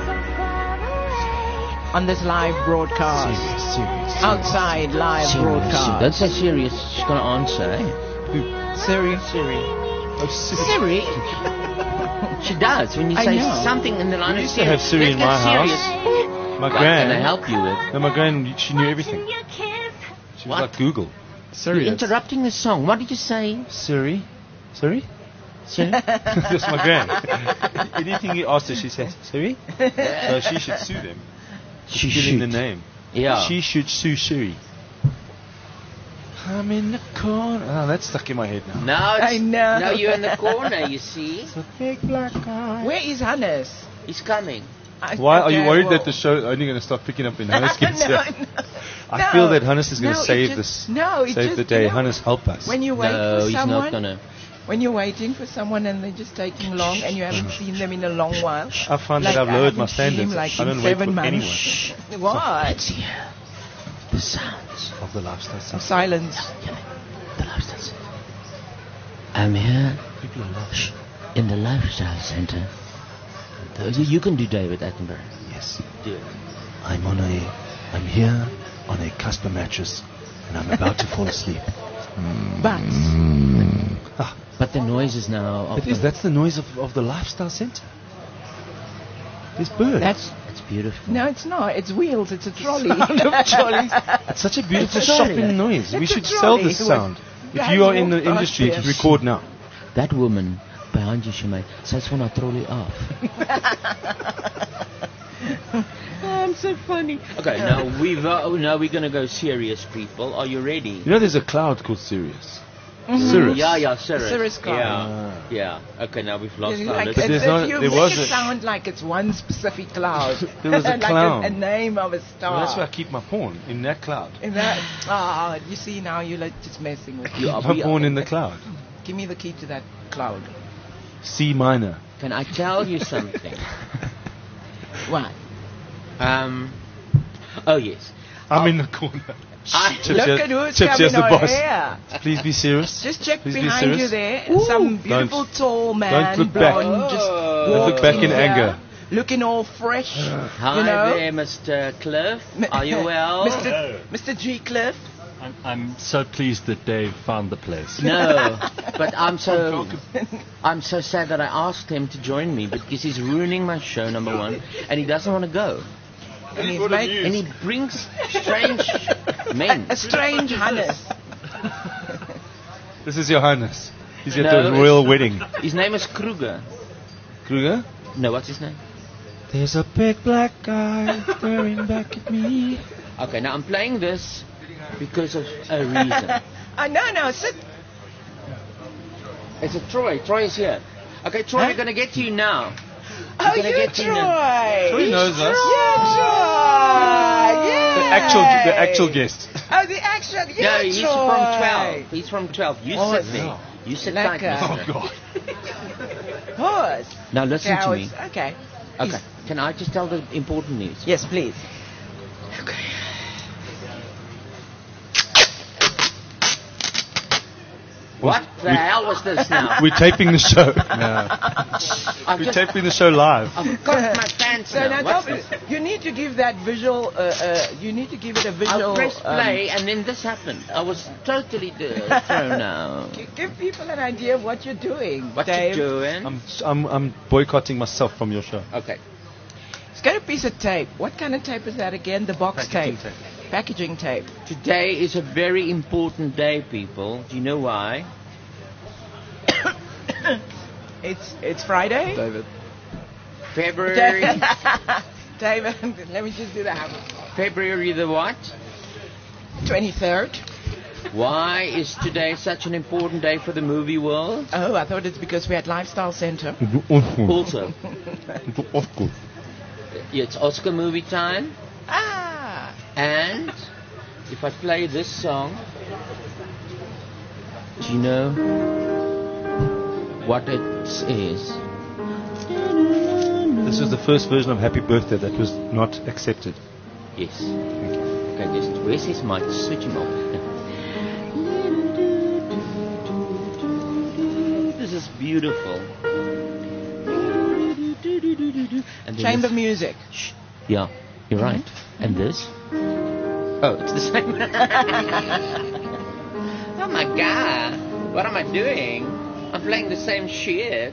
On this live broadcast. Outside live broadcast. Don't say serious. She's gonna answer. Eh? Siri. Siri. She does when you I say know. something in the line We of used to have serious. Siri in my Let's get house. serious. My What can I gran. help you with? No, my gran, she knew everything. She was What? like Google. You're Serious. interrupting the song. What did you say? Siri? Siri? That's my gran. Anything you asked her, she says, Siri? So she should sue them. She Giving the should. name. Yeah. She should sue Siri. I'm in the corner. Oh, that's stuck in my head now. Now, I know. Now you're in the corner, you see. It's a big black guy. Where is Hannes? He's coming. Why are you Okay, worried well- that the show is only going to start picking up when Hannes gets No, here? no. I No. feel that Hannes is going to No, it save just- this. no, it save just- the day. no. Hannes, help us. When you wait No, for he's someone, not gonna. when you're waiting for someone and they're just taking long and you haven't seen them in a long while. I find Like, that I've lowered my haven't seen him, standards. like, I in don't wait 7 for months. anyone. What? Let's hear the sounds Of the lifestyle Of stuff. silence. the lifestyle center. I'm here People are laughing. in the lifestyle center. You can do David Attenborough. Yes. Do it. I'm here on a Casper mattress, and I'm about to fall asleep. But But the noise is now. Of That's the noise of the lifestyle center. There's birds. that's It's beautiful. no, it's not. It's wheels. It's a trolley. It's such a beautiful It's a trolley. shopping noise. We It's a should sell trolley this with sound. If guys you are in the walk past industry, there. record now. That woman behind you, Shemay, says when I trolley off. I'm so funny. Okay, now we're gonna go serious, people. Are you ready? You know, there's a cloud called Sirius. Sirius. Yeah, Cirrus. Cirrus cloud. Yeah. Okay, now we've lost It's our like, listen. it's there's if no- you there make was it a- sound like it's one specific cloud. There was a like clown. a name of a star. Well, that's where I keep my porn, in that cloud. In that, you see now you're like just messing with me. You are- My porn in the cloud. Give me the key to that cloud. C minor. Can I tell you something? What? Oh yes. I'm in the corner. Chips Look here- at who's Chips, coming here's the on boss. here. Please be serious. Just check Please be behind you serious. there. Some beautiful tall man, Don't look back. blonde, just Don't look walked back in here, anger. looking all fresh. Hi you know? there, Mr. Cliff. Are you well? Mr. G. Cliff. I'm so pleased that Dave found the place. No, but I'm so sad that I asked him to join me because he's ruining my show, number one, and he doesn't want to go. And he's And he brings strange men. a strange Hannes. This is Johannes. He's at No, the royal wedding. His name is Kruger. Kruger? No, what's his name? There's a big black guy staring back at me. Okay, now I'm playing this because of a reason. No, sit. It's a Troy. Troy is here. Okay, Troy, we're going to get to you now. Oh, We're gonna you get to you now. Troy. Troy knows us. Yeah, Troy. The actual guest. Oh, the actual. No, Yeah, he's Troy. from 12. He's from 12. You Oh, sit no. there. You sit tight, Lekker. mister. God. Horse. Now listen to me. Okay. Okay. Can I just tell the important news? Yes, please. What the hell was this now? We're taping the show. I've We're just- taping the show live. I've got my pants So now. now, What's don't- this? you need to give that visual. You need to give it a visual. I pressed play and then this happened. I was totally thrown out. Give people an idea of what you're doing. What Dave. you doing? I'm boycotting myself from your show. Okay. It's got a piece of tape. What kind of tape is that again? The box Packaging tape. Packaging tape. Today is a very important day, people. Do you know why? It's Friday. David. February. David, let me just do that. February the what? 23rd. Why is today such an important day for the movie world? Oh, I thought it's because we had Lifestyle Center. Also, it's Oscar movie time. Ah. And if I play this song, do you know what it is? This was the first version of Happy Birthday that was not accepted. Yes. Okay, just where's his mic? Switch him off. This is beautiful. And then Chamber this- music. Shh. Yeah, you're right. And this? Oh, it's the same. Oh my God! What am I doing? I'm playing the same shit.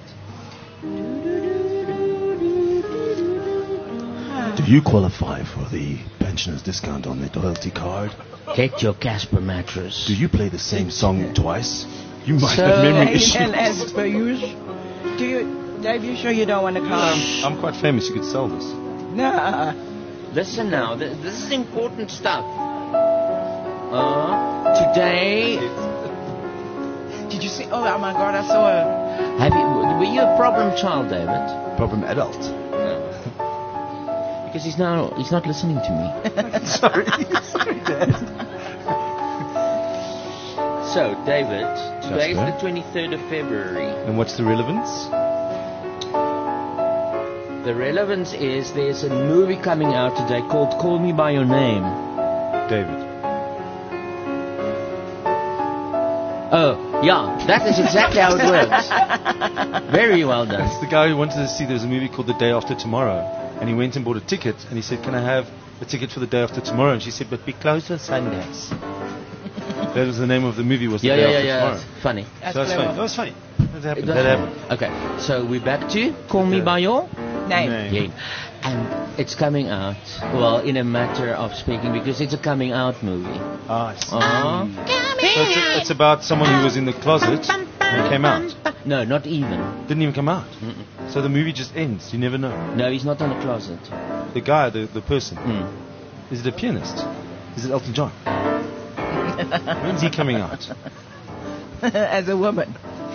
Do you qualify for the pensioners discount on the loyalty card? Get your Casper mattress. Do you play the same song twice? You might So- have memory And issues. as per usual, Dave, you sure you don't want to come? I'm quite famous. You could sell this. No. Listen now, this is important stuff. Today, Did you see? Oh my God, I saw a. were you a problem child, David? Problem adult. Because he's not listening to me. Sorry, Dad. So, David, today is sir. the 23rd of February. And what's the relevance? The relevance is there's a movie coming out today called Call Me By Your Name. David. Oh, yeah, that is exactly how it works. Very well done. It's the guy who wanted to see. There was a movie called The Day After Tomorrow, and he went and bought a ticket, and he said, "Can I have a ticket for The Day After Tomorrow?" And she said, "But be closed on Sundays." That was the name of the movie. Was The Yeah, Day yeah, After yeah, Tomorrow. it's funny. That's So that's clever. funny. That was funny. That happened. It That happened. Okay, so we're back to Call Me By Your Name. Name. And it's coming out, well, in a matter of speaking, because it's a coming out movie. Ah, I see. Uh, So it's about someone who was in the closet and came out. no, not even. Didn't even come out. Mm-mm. So the movie just ends. You never know. No, he's not in the closet. The guy, the person, Mm. is it a pianist? Is it Elton John? When's he coming out? As a woman.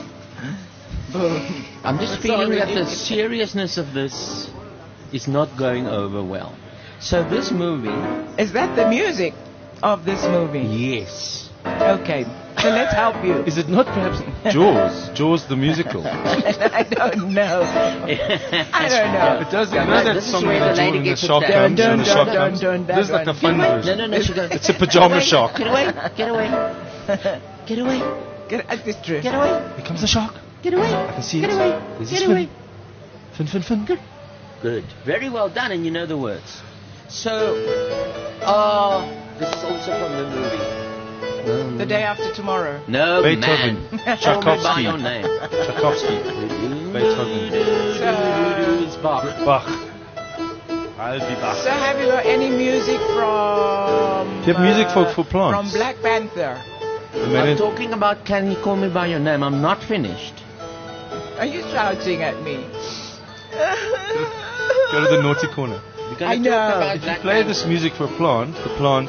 I'm just feeling that the seriousness of this is not going over well. So this movie, Is that the music of this movie? yes. Okay. So let's help you. Is it not perhaps Jaws? Jaws the musical. I don't know. I don't know. It does. You know that This is song where when the lady the gets shark it comes down. and the shark Dun, comes? dun, dun, This is like dun. the fun version. No, she goes. It's a pajama shark. Get away! Get away! Get away! Get at this tree. Get away! Here comes the shark. Get away! I can see Get it. away! There's Get his away! fin. Fin. Good. Good. Very well done, and you know the words. So, this is also from the movie. The day after tomorrow. No, Beethoven. man. Call me by your name. Tchaikovsky. Beethoven. It's Bach. Bach. I'll be Bach. So have you got any music from... Do you have music for plants? From Black Panther. I'm talking about Can You Call Me By Your Name. I'm not finished. Are you shouting at me? Go to the naughty corner. We're gonna I talk know. about If you Black play Panther. this music for a plant, the plant...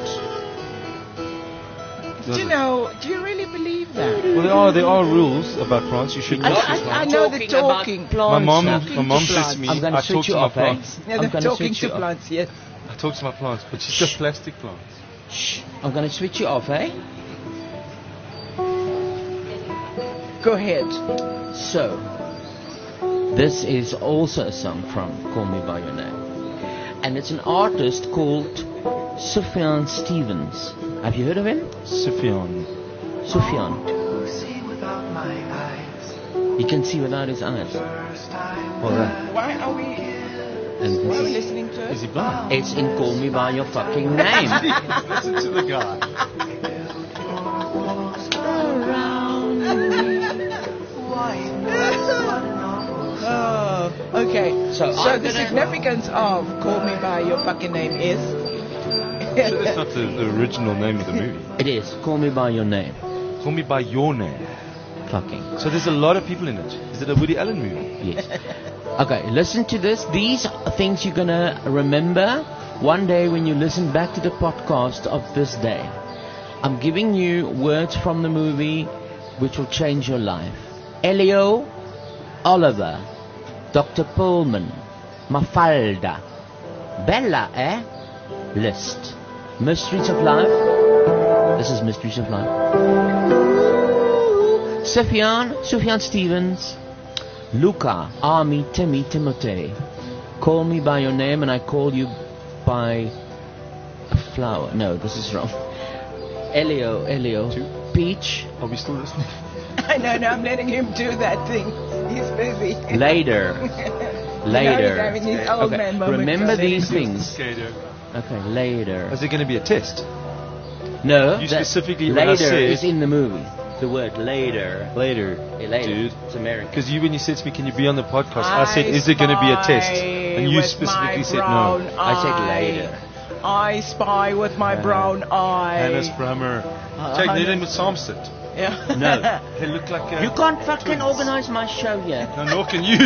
Do you really believe that? Well, there are rules about plants. You should know. I know the talking. My mom Talking to says to me, I'm gonna I switch talk you to my off, eh? plants. Yeah, I'm they're gonna talking switch you to off. plants, yes. I talk to my plants, but she's got plastic plants. Shh. I'm gonna switch you off, eh? Go ahead. So, this is also a song from Call Me By Your Name. And it's an artist called Sufjan Stevens. Have you heard of him? Sufjan. Sufjan. He can see without his eyes. Well, that. Why are we And why are we listening to it? Is he blind? it's in Call Me By Your Fucking Name. Listen to the guy. Oh, okay. So So I'm the gonna- significance of Call Me By Your Fucking Name is... That's not the original name of the movie. It is Call Me By Your Name. Call Me By Your Name. Fucking. So there's a lot of people in it. Is it a Woody Allen movie? Yes. Okay, listen to this. These are things you're gonna remember one day when you listen back to the podcast of this day. I'm giving you words from the movie which will change your life. Elio, Oliver, Dr. Pullman, Mafalda, Bella, List. Mysteries of Life. This is Mysteries of Life. Sufjan Stevens, Luca, Army, Timmy, Timothy. Call Me By Your Name and I Call You By a Flower. No, this is wrong. Elio, Peach, Are we still listening? No, I'm letting him do that thing. He's busy. Later. He's having his old man moment. Remember So let these him do things. Skater. Okay, later. Is there going to be a test? No, You that- specifically, when I later said- is in the movie. The word later. Later. Later. Dude. It's American. Because when you said to me, can you be on the podcast? I said, is there going to be a test? And you with specifically my said brown no. I said eye. later. I spy with my brown eye. Hannes Brummer. Check, net in met saam sit. Yeah. No. They look like a... You can't fucking organize my show here. No, nor can you.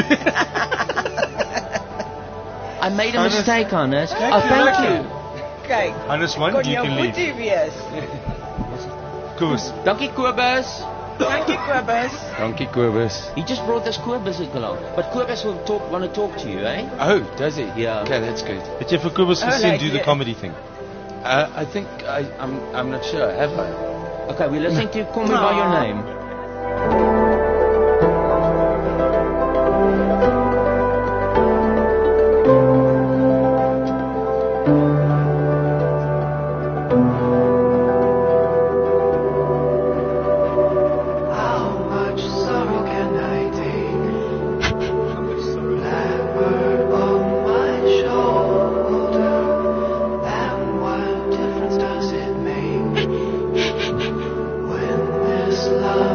I made a Hannes- mistake, Hannes. Kijk, Oh, thank lekker. you. Kijk. Hannes, one, Kon you jou can goed leave. wees. Koos. Dankie, Kobus. Dankie Kobus. Dankie, Kobus. He just brought this Kobus along. But Kobus will want to talk to you, eh? Oh, does he? Yeah. Okay, that's good. Het jy vir Kobus Oh, gesê like do the the- comedy thing? I think I'm not sure. Have I? Okay, we're listening to Call Me By Your Name. How much sorrow can I take? That word on my shoulder. And what difference does it make when this love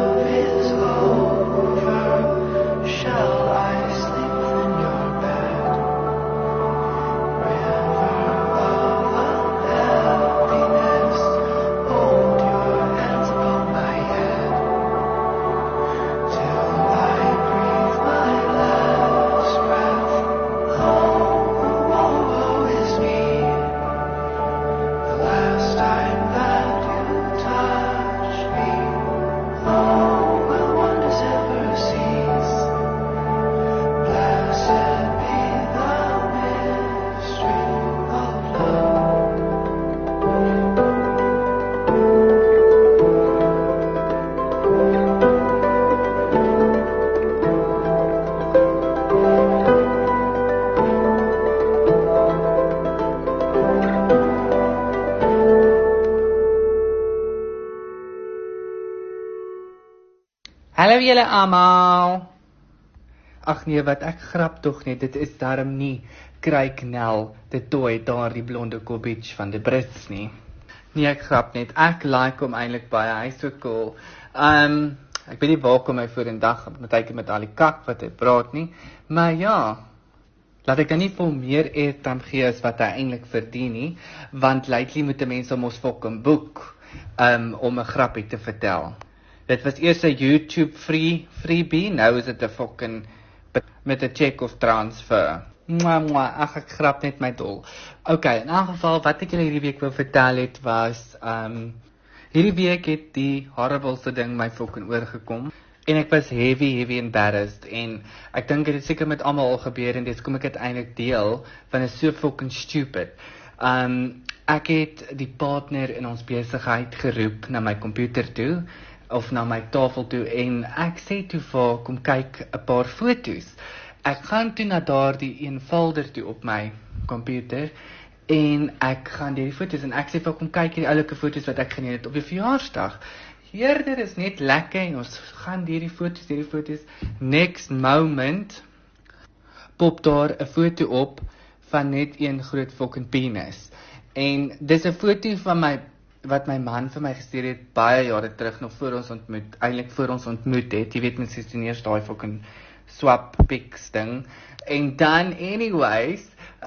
Hallo julle almal. Ag nee, wat ek grap tog net, dit is darm nie Kruiknel, dit toy daardie blonde kobbitch van die Brits nie. Nee, ek grap net. Ek like hom eintlik baie. Hy's so cool. Ek weet nie waar kom hy vorendag met al die kak wat hy praat nie, maar ja. Laat ek dan nie vir meer airtime gee as wat hy eintlik verdien nie, want lately moet die mense mos fucking boek om 'n grappie te vertel. Dit was eers 'n YouTube freebie, nou is dit 'n fucking met 'n check of transfer. Ag ek grap net my dol. Okay, in elk geval wat ek julle hierdie week wou vertel het was hierdie week het die horribelste ding my fucking oorgekom. En ek was heavy embarrassed en ek dink dit het seker met almal al gebeur en dis kom ek dit eintlik deel want dit is so fucking stupid. Ek het die partner in ons besigheid geroep na my komputer toe of na my tafel toe en ek sê toe vir haar kom kyk 'n paar foto's. Ek gaan toe na daardie een folder toe op my komputer en ek gaan deur die foto's en ek sê vir haar kom kyk hierdie oulike foto's wat ek geneem het op die verjaarsdag. Eerder is net lekker en ons gaan deur die foto's. Next moment pop daar 'n foto op van net een groot fucking penis. En dis 'n foto van my wat my man vir my gestuur het baie jare terug nog voor ons ontmoet, eintlik voor ons ontmoet het. Jy weet mens is nie eers daai fucking swap pics ding. En dan anyways,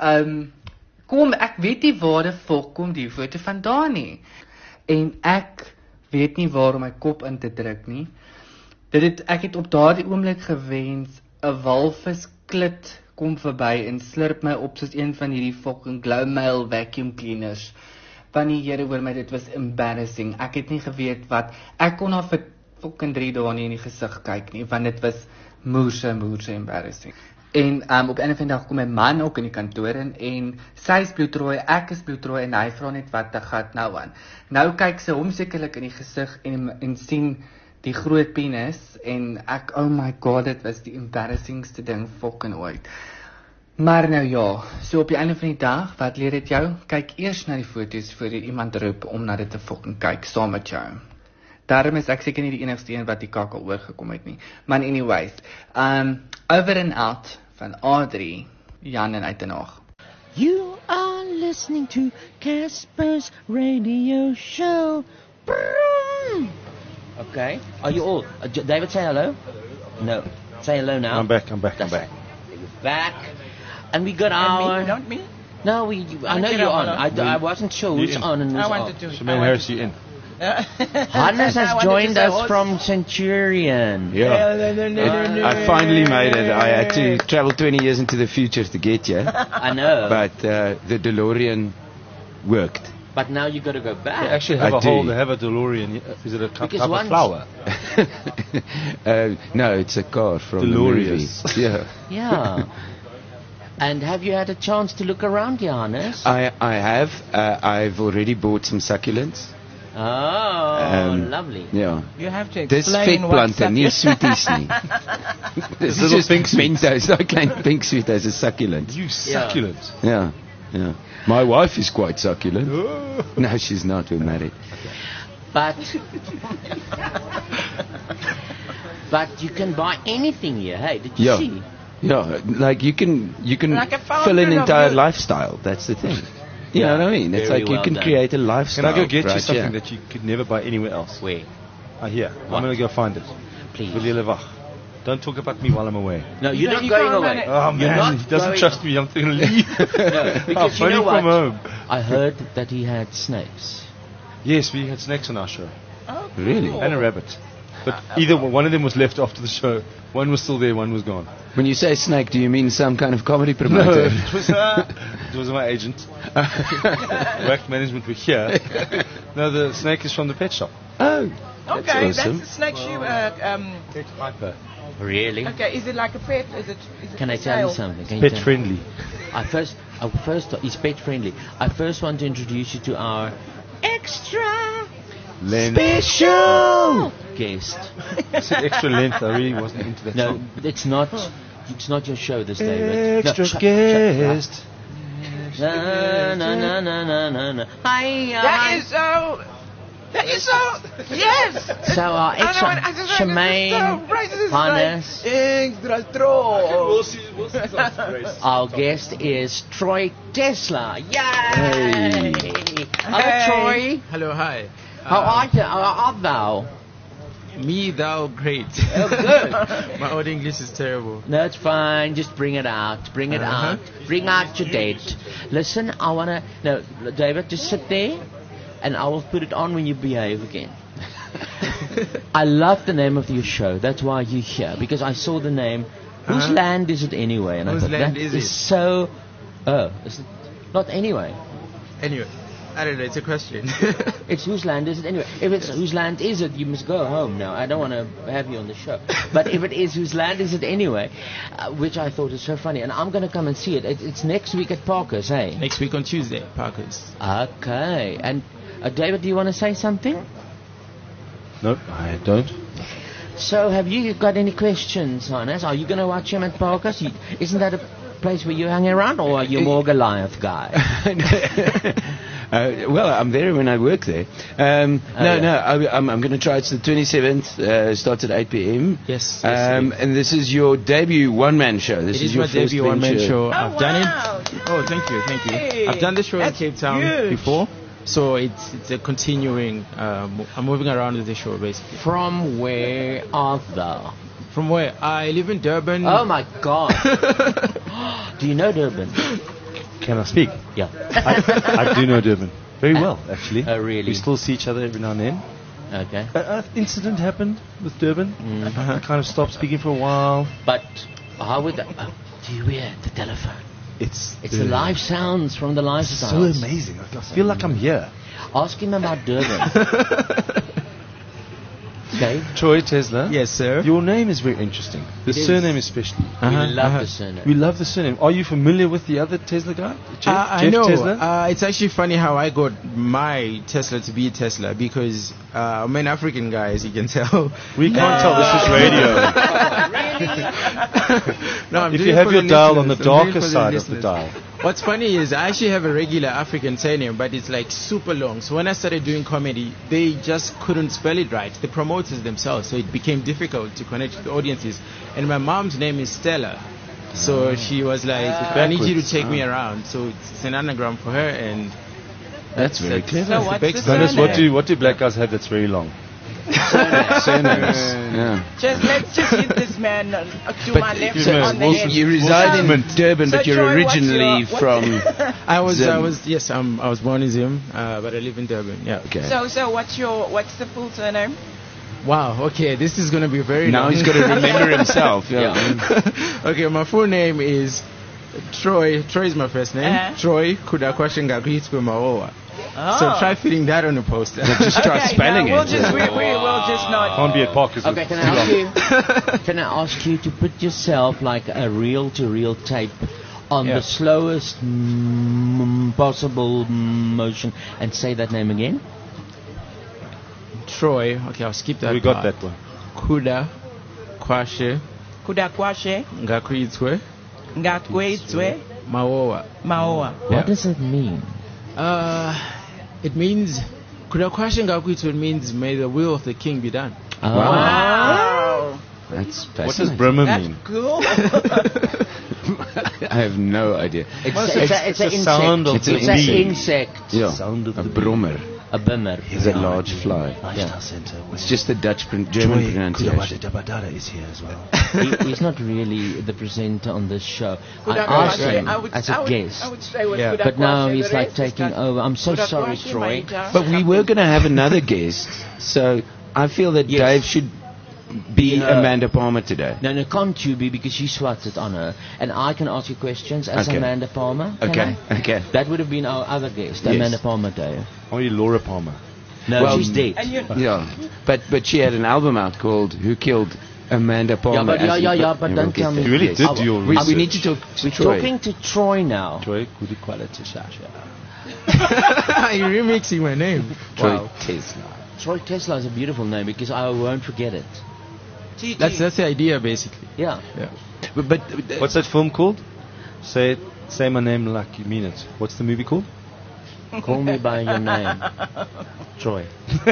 kom ek weet nie waar die fuck kom die foto vandaan nie. En ek weet nie waar om my kop in te druk nie. Ek het op daardie oomblik gewens 'n walvis klit kom verby en slurp my op soos een van hierdie fucking Glowmail vacuum cleaners. Van die Here oor my, dit was embarrassing. Ek het nie geweet wat ek kon haar vir fucking 3 dae nie in die gesig kyk nie, want dit was moerse embarrassing. En op 'n van die dag kom my man ook in die kantoor in en sy is bloedrooi, ek is bloedrooi en hy vra net wat gaan nou aan. Nou kyk sy hom sekerlik in die gesig en sien die groot penis en ek, oh my god, dit was die embarrassingste ding fucking ooit. Maar nou ja, so op die einde van die dag, wat leer dit jou? Kyk eers na die foto's voor jy iemand roep om na dit te fucking kyk saam met jou. Daarom is ek seker nie die enigste een wat die kak al oorgekom het nie. Maar anyways, over and out van Adri, Jan en Uitenhaag. You are listening to Casper's radio show. Brum. Okay, are you all? David, say hello. No, say hello now. I'm back. We're back, and we got our. Me? Don't me? No, I know you're on. I wasn't sure who's on and who's off. Shemaine Harris, you in? Hannes has joined us from Centurion. Yeah. I finally made it. I had to travel 20 years into the future to get here. I know. But the DeLorean worked. But now you got to go back. They actually have they have a DeLorean. Is it a type of flower? No, it's a car from the movie. Yeah. Yeah. And have you had a chance to look around here, Hannes? I have. I've already bought some succulents. Oh, lovely. Yeah. You have to Dis explain vetplante, nie sweeties nie. Dis little just pink mentos, daai klein pink sweeties is succulent. You succulent. Yeah. My wife is quite succulent. No, she's not. We're married. But you can buy anything here. Hey, did you see? Yeah, like you can like fill an entire lifestyle. That's the thing. You know what I mean? It's like you can create a lifestyle. Can I go get you something that you could never buy anywhere else? Where? Here. I'm going to go find it. Please. Wil jy wag? Don't talk about me while I'm away. No, you're not going away. Oh man, he doesn't trust me. I'm going to leave. No, because you know what? From home. I heard that he had snakes. Yes, we had snakes on our show. Oh, really? cool. And a rabbit. But either one of them was left after the show. One was still there, one was gone. When you say snake, do you mean some kind of comedy No, promoter? it was my agent. Work management were here. No, the snake is from the pet shop. Oh, Okay, awesome. that's the snake you. Pet Piper. Really? Okay, is it like a pet? Is it Can I for tell you sale? something? Can you Pet tell me? friendly. He's pet friendly. I first want to introduce you to our extra Length. special guest. I said extra length. I really wasn't into that No, song. it's not. It's not your show this day. Extra No, guest. Na na na na na na na. Hi. That is That is so. Yes. So our Shemaine, Hannes, our guest is Troy Tesla. Yay! Hello, Troy. Hello, hi. How art thou? Me, thou, great. Oh, good. My old English is terrible. No, it's fine. Just bring it out. Bring it out. Bring out your date. Listen, I wanna. No, David, just sit there, and I will put it on when you behave again. I love the name of your show. That's why you're here, because I saw the name. Whose land is it anyway? And Whose I thought, land that is it? So. Oh, is it not anyway? Anyway, I don't know. It's a question. It's whose land is it anyway? If it's whose land is it, you must go home now. I don't want to have you on the show. But if it is whose land is it anyway, which I thought is so funny, and I'm going to come and see it. It's next week at Parker's, hey? Next week on Tuesday, Parker's. Okay. And David, do you want to say something? No, I don't. So, have you got any questions, Hannes? Are you going to watch him at Parker's? Isn't that a place where you hang around, or are you more Goliath guy? Well, I'm there when I work there. I'm going to try. It's the 27th. Starts at 8 p.m. Yes. And this is your debut one-man show. This It is your my debut one-man show. I've done it. wow. Oh, thank you. Hey, I've done the show in that's Cape Town huge. before, so it's a continuing. I'm moving around with the show basically. From where art thou? From where? I live in Durban. Oh my God! Do you know Durban? Can I speak? Yeah. I do know Durban very well, actually. Oh, really? We still see each other every now and then. Okay. An incident happened with Durban. I kind of stopped speaking for a while. But how would that? Oh, do you hear the telephone? It's the live sounds from the lifestyle. so amazing. I feel like I'm here. Ask him about Durban. Okay. Troy Tesla. Yes, sir. Your name is very interesting. The It is. surname especially. We love the surname. We love the surname. Are you familiar with the other Tesla guy? I know. Tesla? It's actually funny how I got my Tesla to be Tesla because I'm an African guy, as you can tell. We can't tell. This is radio. No, I'm If doing you it have for your the dial on the listeners. I'm doing it darker for side of the listeners. dial. What's funny is I actually have a regular African surname, but it's like super long. So when I started doing comedy, they just couldn't spell it right, the promoters themselves. So it became difficult to connect with the audiences. And my mom's name is Stella. So she was like, I need you to take me around. So it's an anagram for her, and That's very clever. So what's the Hannes, surname? what do black guys have that's very long? Surnames. Yeah. Let's just hit this man to my left so on the head. You reside in Durban, So but you're Troy, what's originally your- from. I was Zim. I was born in Zim, but I live in Durban. Yeah. Okay. So what's the full surname? Wow. Okay, this is gonna be very Now long. he's got to remember himself. Yeah. Okay, my full name is Troy. Troy is my first name. Troy Kudakwashenga Kwitwe Maowa. So try fitting that on a poster. Just try spelling We'll it. just we will just not. Can't be at Parker's. Okay, can I ask you to put yourself like a reel-to-reel tape on the slowest possible motion and say that name again? Troy. Okay, I'll skip that. We got part. that one. Kudakwashe Ngakwitwe Ngakwetwe Maowa. Maowa. What does it mean? It means Kudakwashe Ngakwitwe means may the will of the king be done. Wow. That's What does fascinating. Brahma That's mean? cool. I have no idea. It's an sound of insect. the It's an bee. insect. Yeah. Sound of A the brommer. A bimmer. Is a large fly. Lifestyle Center. It's just the Dutch German Troy pronunciation. Kudabadabadada is here as well. He's not really the presenter on this show. I Kudakwashe, asked him I would as a guest. I would stay with Yeah. Kudakwashe. But now The he's like rest is taking got- over. I'm so sorry, Kudakwashe, Troy. Maija. But we were going to have another guest, so I feel that Yes. Dave should be Yeah. Amanda Palmer today. No, can't you be, because you swatted on her. And I can ask you questions as Okay. Amanda Palmer. Can Okay, I? okay. That would have been our other guest, Yes. Amanda Palmer, Dave. Are you Laura Palmer? No, Well, she's dead. And you, Yeah, but she had an album out called "Who Killed Amanda Palmer." but as yeah, we yeah, put- but and don't we'll get tell me. there. You really Yes. did do your We research. need to talk to We're Troy. talking to Troy now. Troy Kudikwalata Shasha. You're remixing my name. Troy Wow. Tesla. Troy Tesla is a beautiful name because I won't forget it. That's the idea basically. Yeah. What's that film called? Say my name like you mean it. What's the movie called? Call me by your name. Troy.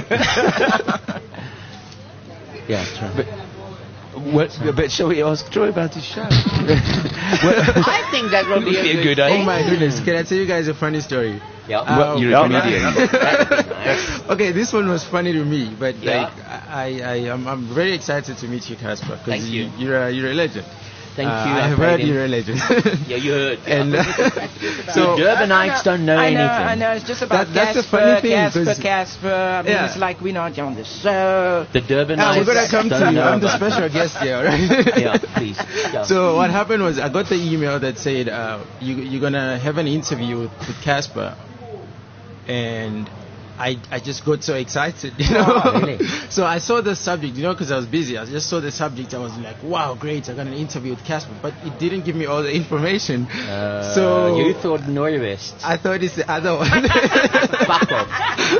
Yeah, Troy. But shall we ask Troy about his show? I think that would be a good idea. Oh my goodness! Can I tell you guys a funny story? Yeah. Well, you're a comedian. Okay, this one was funny to me, but I'm very excited to meet you, Casper, because you're a legend. Thank you. I have heard you're a legend. Yeah, you heard. And so Durbanites don't know anything. I know. It's just about that's the Casper, funny thing, Casper. I mean, it's like we're not on the show. The Durbanites. We're gonna come to don't you. know I'm the about special guest here, all right? Yeah, please. Yeah. So what happened was I got the email that said you're gonna have an interview with Casper, and I just got so excited, you know. Oh, really? So I saw the subject, you know, because I was busy. I just saw the subject. I was like, wow, great! I got an interview with Casper, but it didn't give me all the information. So you thought Neuwest. I thought it's the other one. Fuck off.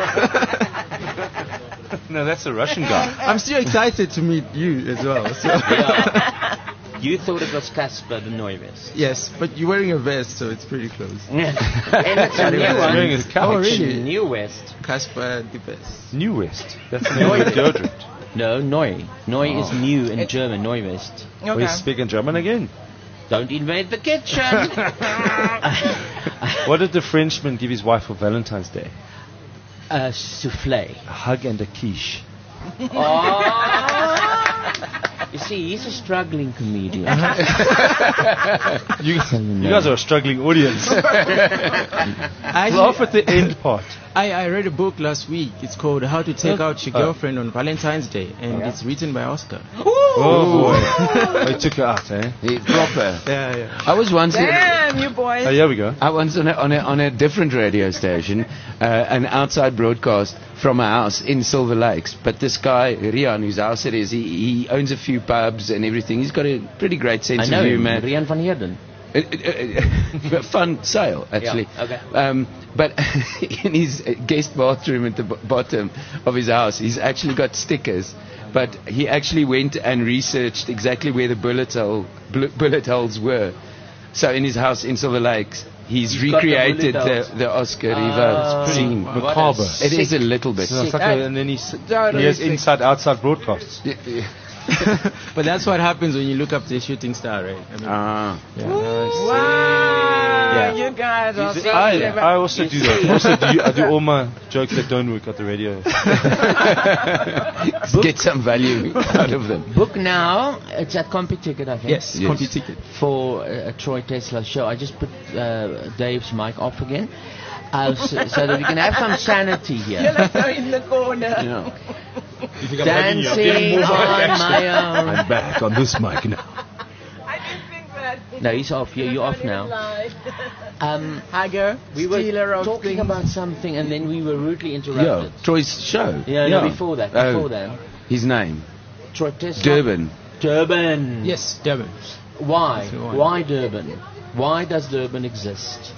No, that's a Russian guy. I'm still excited to meet you as well. So. Yeah. You thought it was Casper the Neuwest. Yes, but you're wearing a vest, so it's pretty close. And it's a new one. Wearing a couch. Oh, really? New West. Casper the best. New West. That's the name of the deodorant. No, Neu. Neu is new in German, Neuwest. Okay. We speak in German again. Don't invade the kitchen. What did the Frenchman give his wife for Valentine's Day? A souffle. A hug and a quiche. Oh. You see, he's a struggling comedian. You guys are a struggling audience. Laugh at the end part. I read a book last week. It's called How to Take Out Your Girlfriend on Valentine's Day, and it's written by Oscar. Oh boy. They took her out, eh? Proper. Yeah. I was once... Damn, you boys. Oh, here we go. I was on a different radio station, an outside broadcast from a house in Silver Lakes. But this guy, Rian, whose house it is, he owns a few pubs and everything. He's got a pretty great sense of humor. Rian van Heerden. Fun sale, actually. Yeah, okay. But in his guest bathroom at the bottom of his house, he's actually got stickers. But he actually went and researched exactly where the bullet holes were. So in his house in Silver Lakes, he's recreated the Oscar Riva scene. Macabre. It is a little bit. So it's like and then he has inside-outside broadcasts. But that's what happens when you look up to a shooting star, right? I mean, Wow, Yeah. you guys are so clever. I also do that. I do all my jokes that don't work at the radio. Get some value out of them. Book now. It's at CompuTicket, I think. Yes. CompuTicket. For a Troy Tesla show. I just put Dave's mic off again. So that we can have some sanity here. You're like in the corner. Yeah. Dancing on my own. I'm back on this mic now. I didn't think that. No, he's off. You're off now. Hager, We were stealer of talking things. about something and then we were rudely interrupted. Yeah, Troy's show. Yeah, no, before that. His name. Troy Tesla. Durban. Yes, Durban. Why? That's the one. Why Durban? Why does Durban exist?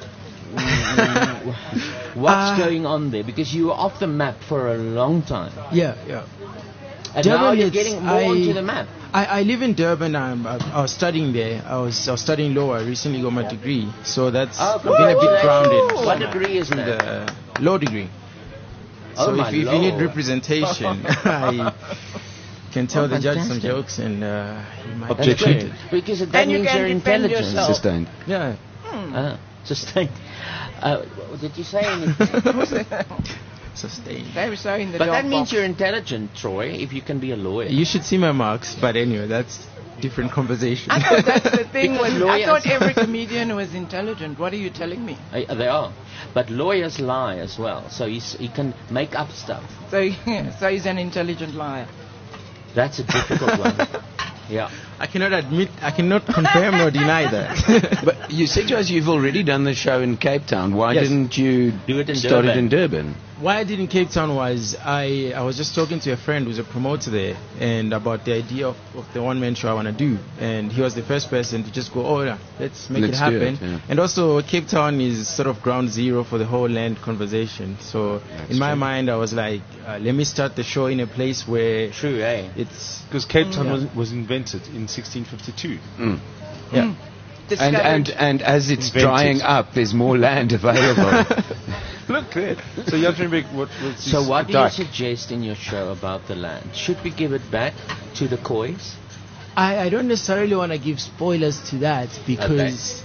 What's going on there? Because you were off the map for a long time. Yeah. And Durban, now you're it's- getting more onto the map. I live in Durban. I was studying there. I was studying law. I recently got my degree, so that's I've been a bit grounded. What degree is that? The law degree. Oh, So my if you need Lord. representation, I can tell the judge some jokes and he might Objection. accept it. Because that And you means can you're defend intelligent. yourself. Sustained. Yeah. Sustained. Did you say anything? Sustained. Very sorry in the But dog that means box. you're intelligent, Troy, if you can be a lawyer. You should see my marks, but anyway, that's different conversation. I thought that's the thing. Because I lawyers- thought every comedian was intelligent. What are you telling me? They are. But lawyers lie as well. So he can make up stuff. So he's an intelligent liar. That's a difficult one. Yeah. I cannot confirm nor deny that. But you said to us you've already done the show in Cape Town. Why Yes. didn't you Do it in start it Durban. in Durban? Why I did in Cape Town was I was just talking to a friend who's a promoter there and about the idea of the one-man show I want to do, and he was the first person to just go, let's make it Let's do happen. it, yeah. And also Cape Town is sort of ground zero for the whole land conversation. So in my mind I was like, let me start the show in a place where True, eh? it's Because Cape Town was invented in 1652. yeah. Discovered. And as it's Invented. drying up, there's more land available. Look there. So Jan Trembek, what was So his what do you dike? suggest in your show about the land? Should we give it back to the Khois? I don't necessarily want to give spoilers to that because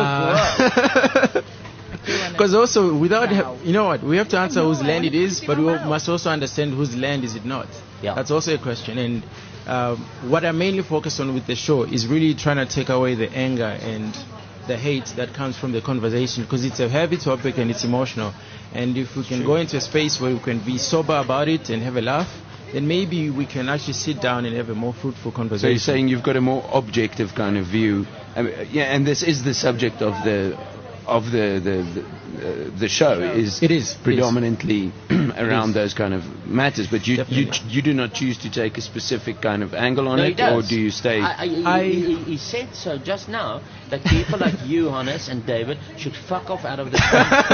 because also without you know what, we have to answer whose land it is, but we must also understand whose land is it not. Yeah. That's also a question. And what I mainly focus on with the show is really trying to take away the anger and the hate that comes from the conversation, because it's a heavy topic and it's emotional. And if we can go into a space where we can be sober about it and have a laugh, then maybe we can actually sit down and have a more fruitful So conversation. you're saying you've got a more objective kind of view, and this is the subject of the show. It is predominantly around those kind of matters. But you do not choose to take a specific kind of angle on No, he it, or does. do you stay? He said so just now that people like you, Hannes, and David should fuck off out of the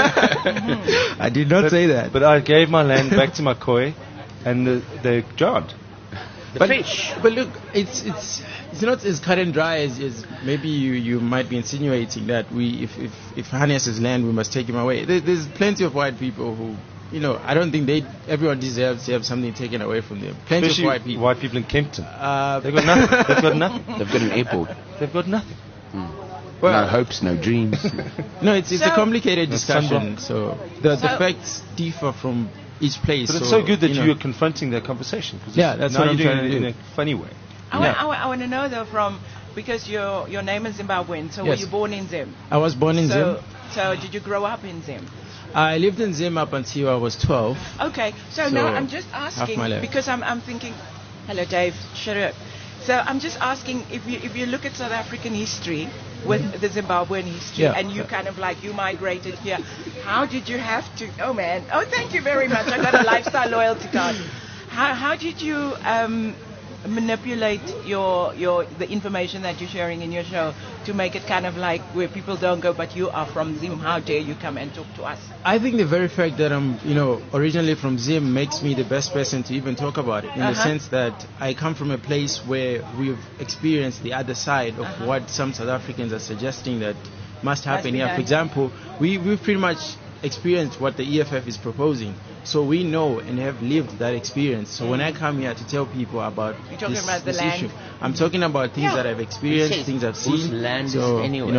I did not say that. But I gave my land back to my Khoi, and they jarred. But look, it's not as cut and dry as maybe you might be insinuating that if Hannes' land, we must take him away. There's plenty of white people who, you know, I don't think everyone deserves to have something taken away from them. Plenty Especially of white people. in Kempton. They've got nothing. They've got nothing. They've got an airport. They've got nothing. No hopes, no dreams. No, it's a complicated No discussion. sunblock. So the facts differ from each place. But it's so good that you are confronting that conversation. Yeah, that's now what you're I'm doing trying it to in do. a funny way. I want to know though, because your name is Zimbabwean, so were Yes. you born in Zim? I was born in Zim. So did you grow up in Zim? I lived in Zim up until I was 12. Okay, so now I'm just asking half my life. because I'm thinking, hello Dave, shut up. So I'm just asking if you look at South African history with the Zimbabwean history, Yeah. and you kind of like you migrated here, how did you have to? Oh man, oh thank you very much. I got a lifestyle loyalty card. How did you manipulate the information that you're sharing in your show to make it kind of like where people don't go, but you are from Zim, how dare you come and talk to us? I think the very fact that I'm, originally from Zim makes me the best person to even talk about it, in the sense that I come from a place where we've experienced the other side of what some South Africans are suggesting that must happen be here. done. For example, we've pretty much experienced what the EFF is proposing. So we know and have lived that experience. So when I come here to tell people about You're talking this, about the this land. issue, I'm talking about things that I've experienced, things I've seen. Whose land so, is it anyway?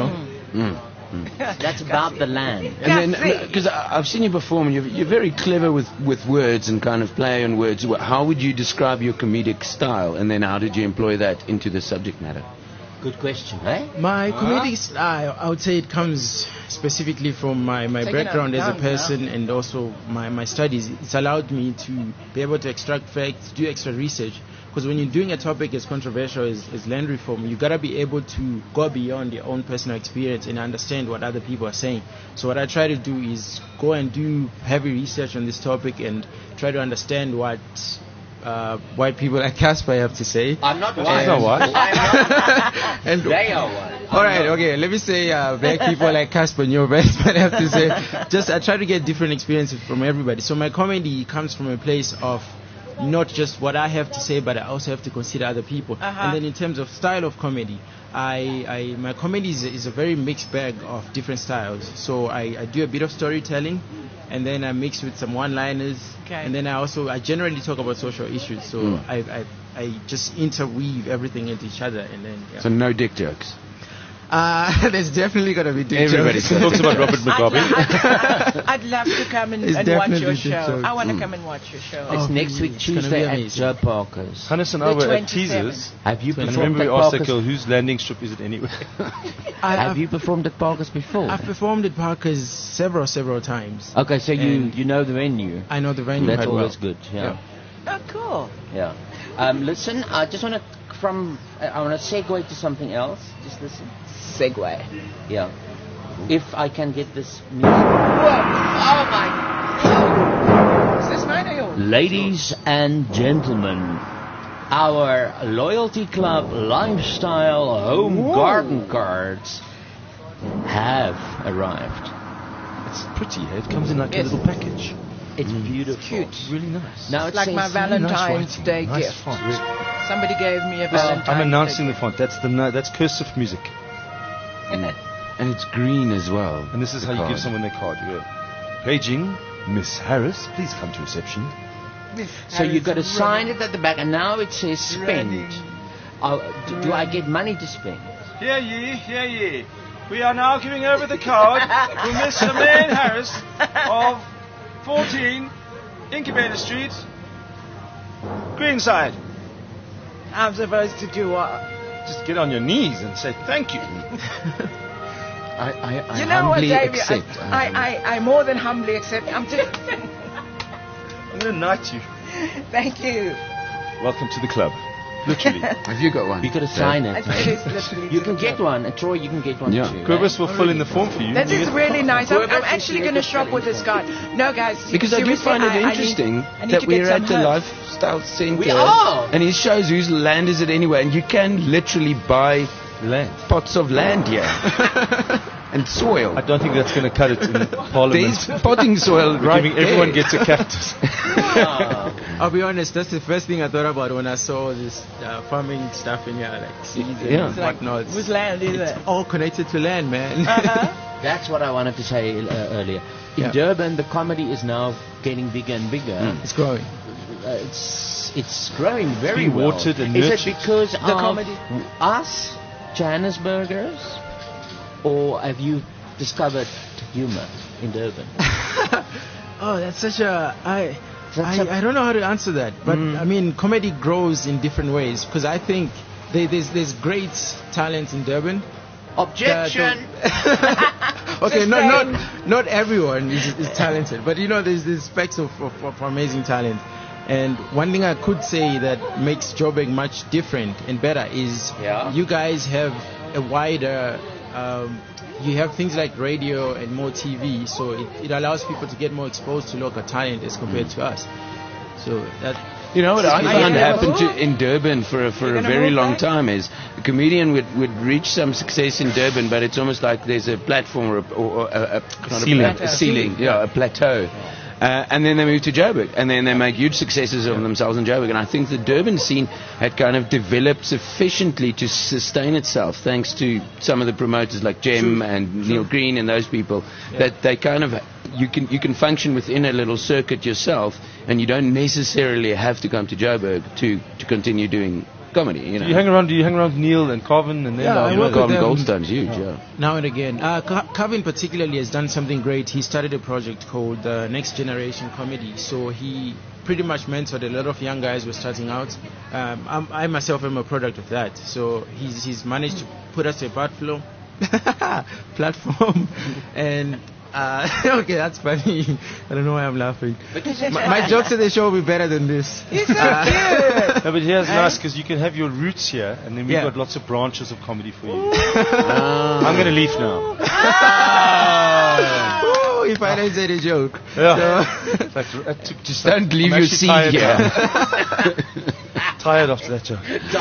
That's about the land. And then, because I've seen you perform, and you're very clever with words and kind of play on words. How would you describe your comedic style, and then how did you employ that into the subject matter? Good question, eh? My comedic style, I would say it comes specifically from my background as a person and also my studies. It's allowed me to be able to extract facts, do extra research. Because when you're doing a topic as controversial as land reform, you got to be able to go beyond your own personal experience and understand what other people are saying. So what I try to do is go and do heavy research on this topic and try to understand what white people like Casper have to say. I'm not white. He's not white. And They are white. all right, okay. Let me say black people like Casper and your best, but I have to say, just I try to get different experiences from everybody. So my comedy comes from a place of not just what I have to say, but I also have to consider other people. And then in terms of style of comedy, my comedy is a very mixed bag of different styles. So I do a bit of storytelling, and then I mix with some one-liners, and then I generally talk about social issues. So I just interweave everything into each other, and then So no dick jokes. there's definitely gonna be dick Everybody jokes. talks about Robert Mugabe. I'd love to come and It's watch your definitely show. dick jokes. I want to come and watch your show. It's next week, it's gonna be Tuesday, at amazing. Joe Parker's. Hannes and The I were at 27th. Teasers. Have you And performed remember we at asked that Parker's? girl, whose landing strip is it anyway? Have you performed at Parker's before? I've performed at Parker's several times. Okay, so And you know the venue. I know the venue That's quite well. always good. Yeah. Oh, cool. Yeah. Listen, I just want to segue to something else. Just listen. Segue. Yeah. If I can get this music. Oh my! Is this mine or yours? Ladies and gentlemen, our Loyalty Club Lifestyle Home Garden Cards have arrived. It's pretty. It comes in like a little package. It's beautiful. Cute. Really nice. Now It's like my Valentine's Day Nice gift. font. Somebody gave me a Valentine's I'm announcing Day the font. That's cursive music. And it's green as well. And this is the how you card. give someone their card. You go, Paging Miss Harris, please come to reception. So you got to sign it at the back, and now it says spend. Do I get money to spend? Hear ye, hear ye. We are now giving over the card to Miss Elaine Harris of 14 Incubator Street, Greenside. I'm supposed to do what? Just get on your knees and say thank you. I You know what, humbly David? accept. I more than humbly accept. I'm going to knight you. Thank you. Welcome to the club. Literally. Have you got one? You got to sign it. It is literally You can get one. Troy, you can get one too. Quibus will fill in the form for you. That is really nice. I'm actually going to shop with this guy. No, guys. Because I do seriously, find it I interesting need that to we're get some at the herbs. Lifestyle Centre. We are. And he shows whose land is it anyway. And you can literally buy land. Pots of land here. And soil. I don't think that's going to cut it in Parliament. There's potting soil right Giving everyone there. gets a cactus. I'll be honest, that's the first thing I thought about when I saw this farming stuff in here, like seeds and whatnot. Whose land is it? All connected to land, man. That's what I wanted to say earlier. In Durban, the comedy is now getting bigger and bigger. It's growing. It's growing very being well. watered and is it nurtured. because The of comedy? us, Johannesburgers, or have you discovered humor in Durban? Oh, that's such a... I don't know how to answer that, but I mean, comedy grows in different ways because I think there's great talent in Durban. Objection. Okay, not everyone is talented, but you know, there's specks of amazing talent. And one thing I could say that makes Joburg much different and better is you guys have a wider. You have things like radio and more TV, so it allows people to get more exposed to local talent as compared to us. So that. You know what I found happened in Durban for a very long time is a comedian would reach some success in Durban, but it's almost like there's a platform or a ceiling, a plateau. And then they move to Joburg, and then they make huge successes of themselves in Joburg. And I think the Durban scene had kind of developed sufficiently to sustain itself, thanks to some of the promoters like Jem and Neil Green and those people, that they kind of you can function within a little circuit yourself, and you don't necessarily have to come to Joburg to continue doing comedy. You know. Do you hang around with Neil and Carvin and then I work with Carvin them Goldstone's huge. Now and again. Carvin particularly has done something great. He started a project called Next Generation Comedy. So he pretty much mentored a lot of young guys who are starting out. I myself am a product of that. So he's managed to put us a platform, and okay, that's funny. I don't know why I'm laughing. My jokes at the show will be better than this. You're so cute. No, but here's nice because you can have your roots here, and then we've got lots of branches of comedy for you. I'm going to leave now. If I don't say the joke. Just don't leave your seat here. Tired after that joke.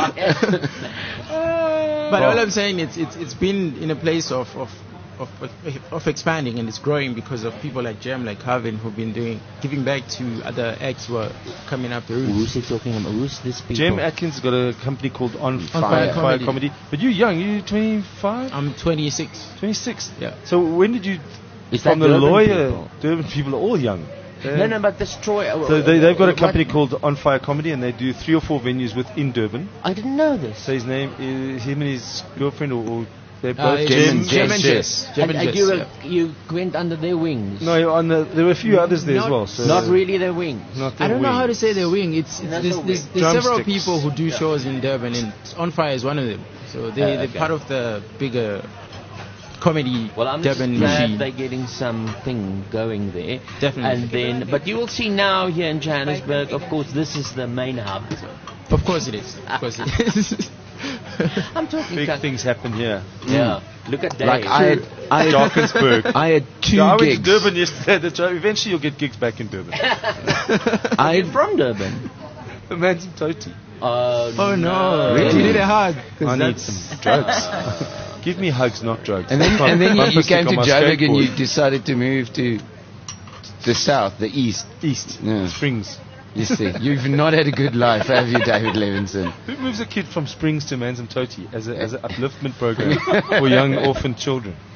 But all I'm saying, it's been in a place of expanding, and it's growing because of people like Jem, like Carvin, who've been giving back to other acts who are coming up the route. Who's he talking about? Who's this people? Jem Atkins got a company called On Fire Comedy. But you're young. You're 25? I'm 26. 26? Yeah. So when did you... Is from that the Durban lawyer... people? Durban people are all young. No, but this Troy... So they've got a company called On Fire Comedy, and they do 3 or 4 venues within Durban. I didn't know this. So his name is... Him and his girlfriend or they're both Jem and Jess. You went under their wings. No, there were a few others there as well. So not really their wings. I don't know how to say their wing. There's several people who do shows in Durban, and On Fire is one of them. So they're part of the bigger comedy Durban machine. They're getting something going there. Definitely. And then, but you will see now here in Johannesburg, of course, this is the main hub. Of course it is. Of course it is. I'm talking big things happen here. Yeah. Look at that. Like I had Drakensberg. I had 2 I went gigs. to Durban yesterday. Eventually you'll get gigs back in Durban. I'm from Durban. Man's Toti. Oh no. Really? You need a hug. I need some drugs. Give me hugs, not drugs. And then you came to Joburg and you decided to move to the south, the east. Yeah. Springs. You see, you've not had a good life, have you, David Levinson? Who moves a kid from Springs to Manzimtoti as an upliftment program for young orphan children?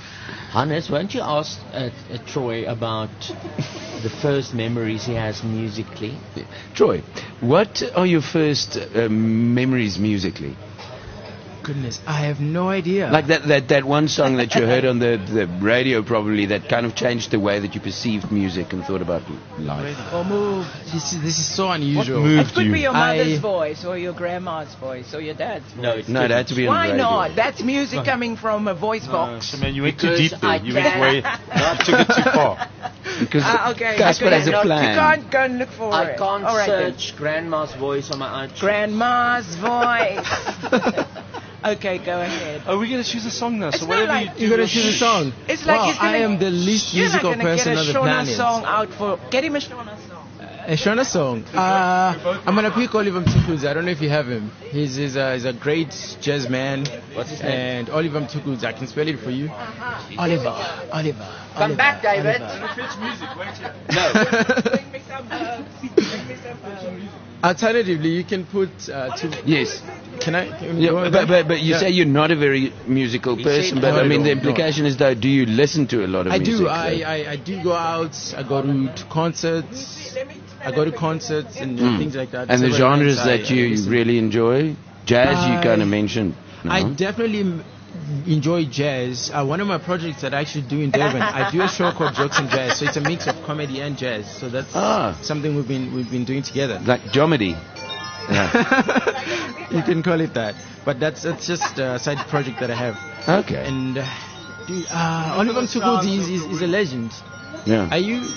Hannes, won't you ask Troy about the first memories he has musically? Troy, what are your first memories musically? Goodness, I have no idea. Like that one song that you heard on the radio probably that kind of changed the way that you perceived music and thought about life. This is so unusual. It could be your mother's voice or your grandma's voice or your dad's voice. No, it had to be on the Why radio. not? That's music coming from a voice box. Man, you went too deep there. You went way. You took it too far. Because okay, Casper has a plan. You can't go and look for I it. can't All right, search grandma's voice on my iTunes. Grandma's voice. Okay, go ahead. Oh, we're going to choose a song now. It's So not whatever like- you do. You're gonna choose a song. It's like wow, he's gonna, I am the least musical person on the You're not planet. going to get a Shona song out for... Get him a Shona song. A Shona song. I'm gonna pick Oliver Mtukudzi. I don't know if you have him. He's a great jazz man. What's his name? And Oliver Mtukudzi. I can spell it for you. Oliver. Come back, David. No. Bring me some Alternatively, you can put Yes. Can I? Yeah, but you say you're not a very musical person. But I mean, the implication is that do you listen to a lot of music? I do go out. I go to concerts. And things like that. And the Several genres events that you listen. really enjoy, jazz. You kind of mentioned. No? I definitely enjoy jazz. One of my projects that I actually do in Durban, I do a show called Jokes and Jazz. So it's a mix of comedy and jazz. So that's something we've been doing together. Like Jomedy. Yeah. You can call it that. But that's just a side project that I have. Okay. And Oliver Mtukudzi is a legend. Yeah. Are you?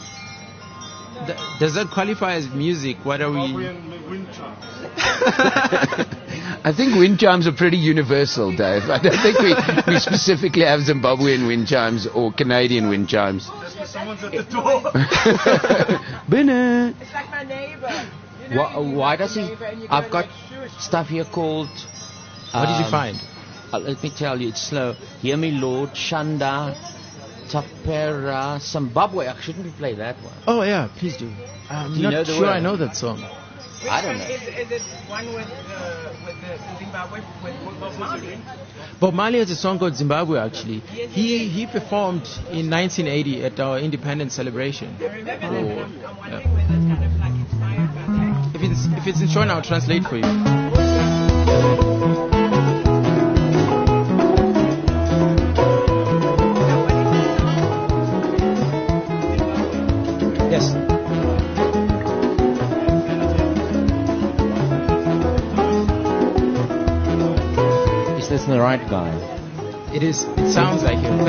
Does that qualify as music? What are we? I think wind chimes are pretty universal, Dave. I don't think we specifically have Zimbabwean wind chimes or Canadian wind chimes. Someone's at the door. Binner. It's like my neighbor. Why does he... I've got stuff here called... What did you find? Let me tell you, it's slow. Hear me, Lord. Shanda Tapera Zimbabwe. I shouldn't play that one. Oh yeah, please do. I'm you not know the sure word? I know that song. I don't know. Is it one with the Zimbabwe with Bob Marley? Bob Marley has a song called Zimbabwe. Actually, he performed in 1980 at our independence celebration. I remember that. I'm wondering yeah. whether it's kind of like inspired by that. If it's in Shona, I'll translate for you. Yes. Is this the right guy? It is. It sounds like him.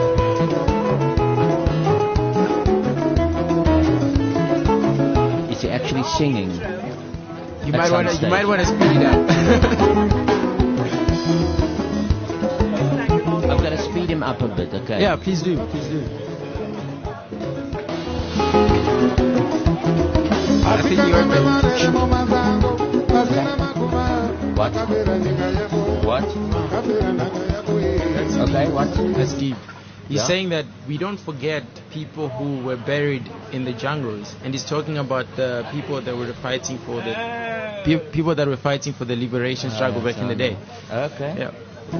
Is he actually singing? You might want to speed it up. I'm going to speed him up a bit, okay? Yeah, please do. Please do. I think you are What? What? Okay, what? That's deep. He's Yeah? saying that we don't forget people who were buried in the jungles, and he's talking about the people that were fighting for the people that were fighting for the liberation struggle back in the day. Okay. Yeah.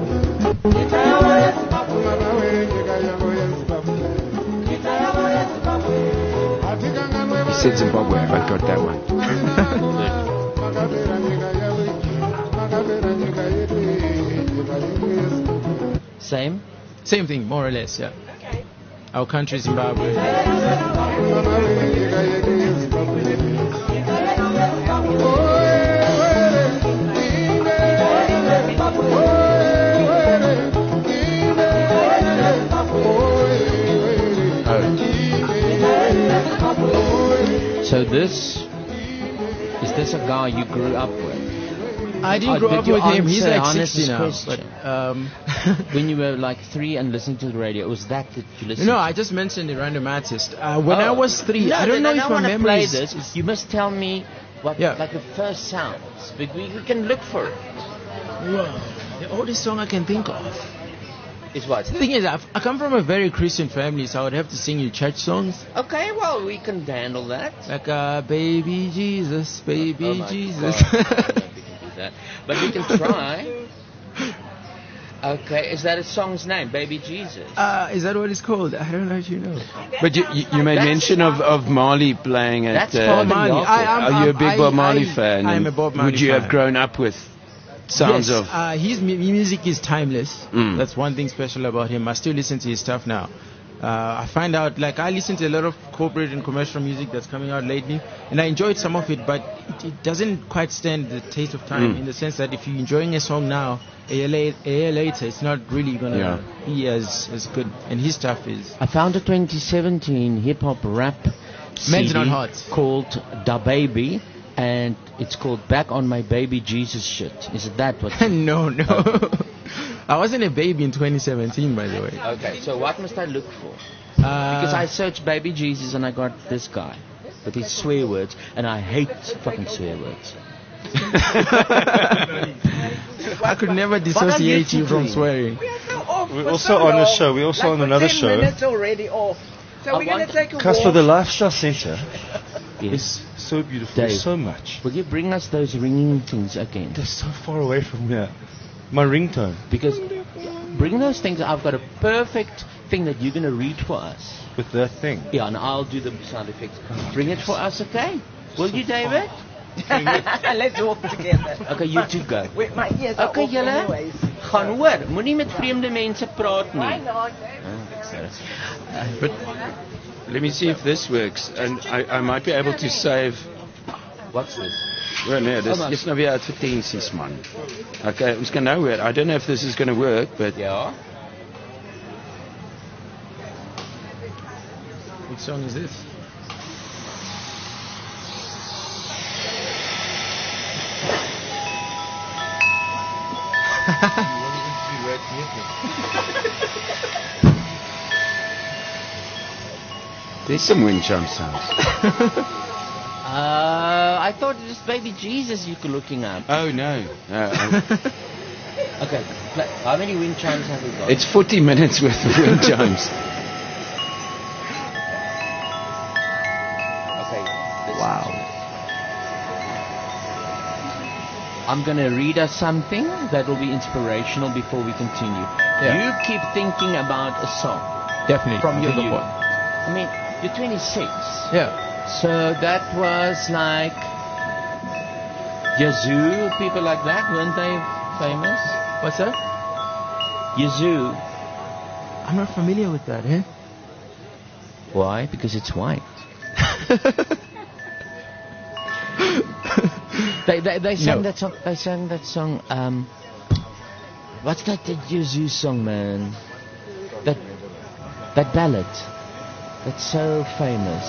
He said Zimbabwe. I got that one. Same thing, more or less. Yeah. Our country, Zimbabwe. So this is this a guy you grew up with? I didn't grow up with him. He's like 60 now. Question? But, when you were like 3 and listening to the radio, was that you listened no, to? I just mentioned a random artist. When I was 3, no, I don't know if my memory memory play this. You must tell me what like the first sounds. We can look for it. Wow. The oldest song I can think of. Is what? The thing is, I come from a very Christian family, so I would have to sing you church songs. Okay, well, we can handle that. Like, baby Jesus, baby Jesus. God. I don't think we can do that. But we can try. Okay, is that a song's name, Baby Jesus? Is that what it's called? I don't know if you know. But you made mention of Marley playing at... That's Bob Marley. Are you a big Bob Marley fan? I'm a Bob Marley Would you fan. have grown up with sounds yes, of... his music is timeless. Mm. That's one thing special about him. I still listen to his stuff now. I find out, like, I listen to a lot of corporate and commercial music that's coming out lately, and I enjoyed some of it, but it doesn't quite stand the taste of time, in the sense that if you're enjoying a song now, a year later, it's not really going to be as good. And his stuff is... I found a 2017 hip-hop rap Men's CD Not Hot. called Da Baby, and it's called Back on My Baby Jesus Shit. Is it that what? No. I wasn't a baby in 2017, by the way. Okay, so what must I look for? Because I searched Baby Jesus and I got this guy with his swear words, and I hate fucking swear words. I could never dissociate you from swearing. We're also on a show. We're also on another show. 10 minutes already off. So we're going to take a Casper, walk. the Lifestyle Center Yes. is so beautiful. Dave, There's so much. Will you bring us those ringing things again? They're so far away from here. My ringtone. Because bring those things. I've got a perfect thing that you're going to read for us. With that thing. Yeah, and I'll do the sound effects. Bring it for us, okay? Will you, David? Let's walk together. Okay, you two go. Wait, my ears are Okay, off julle. anyways. Gaan hoor. Moenie met vreemde mense praat Why nie. not? But let me see if this works. And I might be able to save... What's this? Well, nee, dis Oh, is nou weer advertensies, man. Okay, ons kan nou weer. I don't know if this is going to work, but... Ja. Which song is this? There's some wind chime sounds. I thought it was Baby Jesus you were looking at. Oh, no. Okay, how many wind chimes have we got? It's 40 minutes worth of wind chimes. Okay. Wow. I'm going to read us something that will be inspirational before we continue. Yeah. You keep thinking about a song. Definitely. From your To the youth. point. I mean, you're 26. Yeah. So that was like Yazoo, people like that, weren't they famous? What's that? Yazoo. I'm not familiar with that, eh? Why? Because it's white. They sang No. that song. They sang that song. What's that Yazoo song, man? That ballad. That's so famous.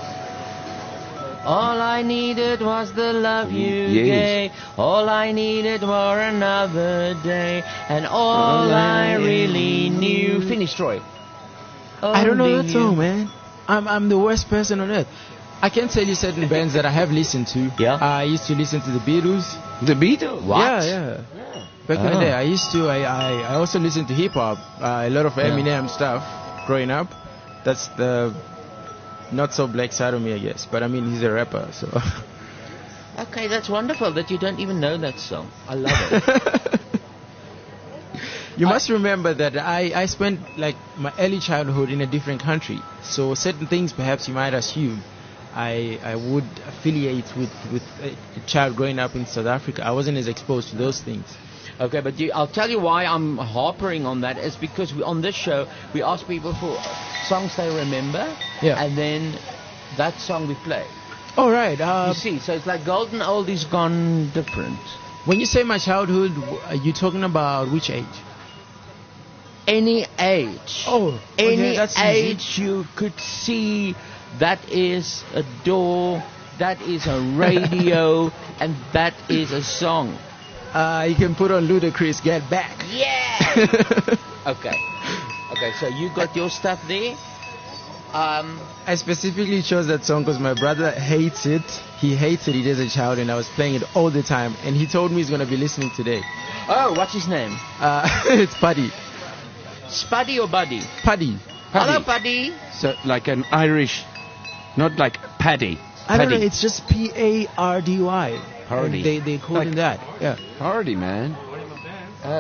All I needed was the love you gave. All I needed were another day. And all I really knew. Finish, Troy. I don't know Only that song, man. I'm the worst person on earth. I can tell you certain bands that I have listened to. Yeah. I used to listen to the Beatles. The Beatles? What? Yeah. Back in the day, I used to. I also listened to hip hop. A lot of Eminem stuff growing up. That's the not so black side of me, I guess. But I mean, he's a rapper, so. Okay, that's wonderful that you don't even know that song. I love it. You must remember that I spent like my early childhood in a different country. So certain things perhaps you might assume I would affiliate with a child growing up in South Africa. I wasn't as exposed to those things. Okay, but I'll tell you why I'm harping on that is because on this show we ask people for songs they remember, and then that song we play. All right. You see, so it's like golden oldies gone different. When you say my childhood, are you talking about which age? Any age. Oh, any that's age easy. you could see. That is a door. That is a radio, and that is a song. You can put on Ludacris, Get Back. Yeah. Okay, so you got your stuff there. I specifically chose that song because my brother hates it. He hated it as a child, and I was playing it all the time. And he told me he's going to be listening today. Oh, what's his name? It's Paddy. Spuddy or Buddy? Paddy. Hello, Buddy. So, like an Irish, not like Paddy. I don't know, Paddy. it's just Pardy. Hardy. They call him that. Yeah. Hardy, man. Oh.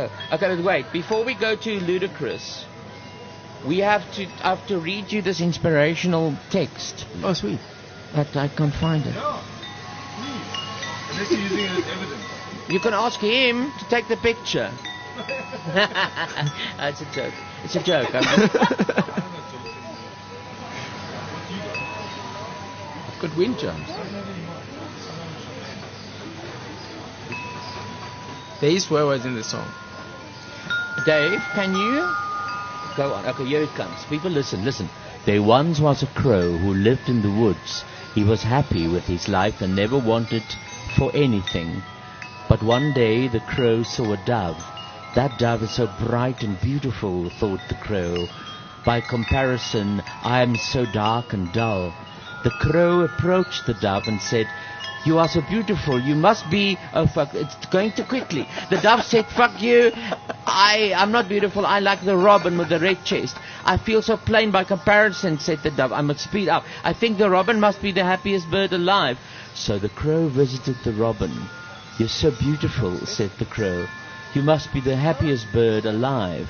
go. Okay, but wait. Before we go to Ludacris, I have to read you this inspirational text. Oh, sweet. But I can't find it. Unless you're using it as evidence. You can ask him to take the picture. It's a joke. It's a joke. I've got wind chimes. These words in the song. Dave, can you go on? Okay, here it comes. People, listen. There once was a crow who lived in the woods. He was happy with his life and never wanted for anything. But one day the crow saw a dove. That dove is so bright and beautiful, thought the crow. By comparison, I am so dark and dull. The crow approached the dove and said, "You are so beautiful. You must be..." Oh, fuck, it's going too quickly. The dove said, "Fuck you. I'm not beautiful. I like the robin with the red chest. I feel so plain by comparison," said the dove. "I must speed up. I think the robin must be the happiest bird alive." So the crow visited the robin. "You're so beautiful," said the crow. "You must be the happiest bird alive."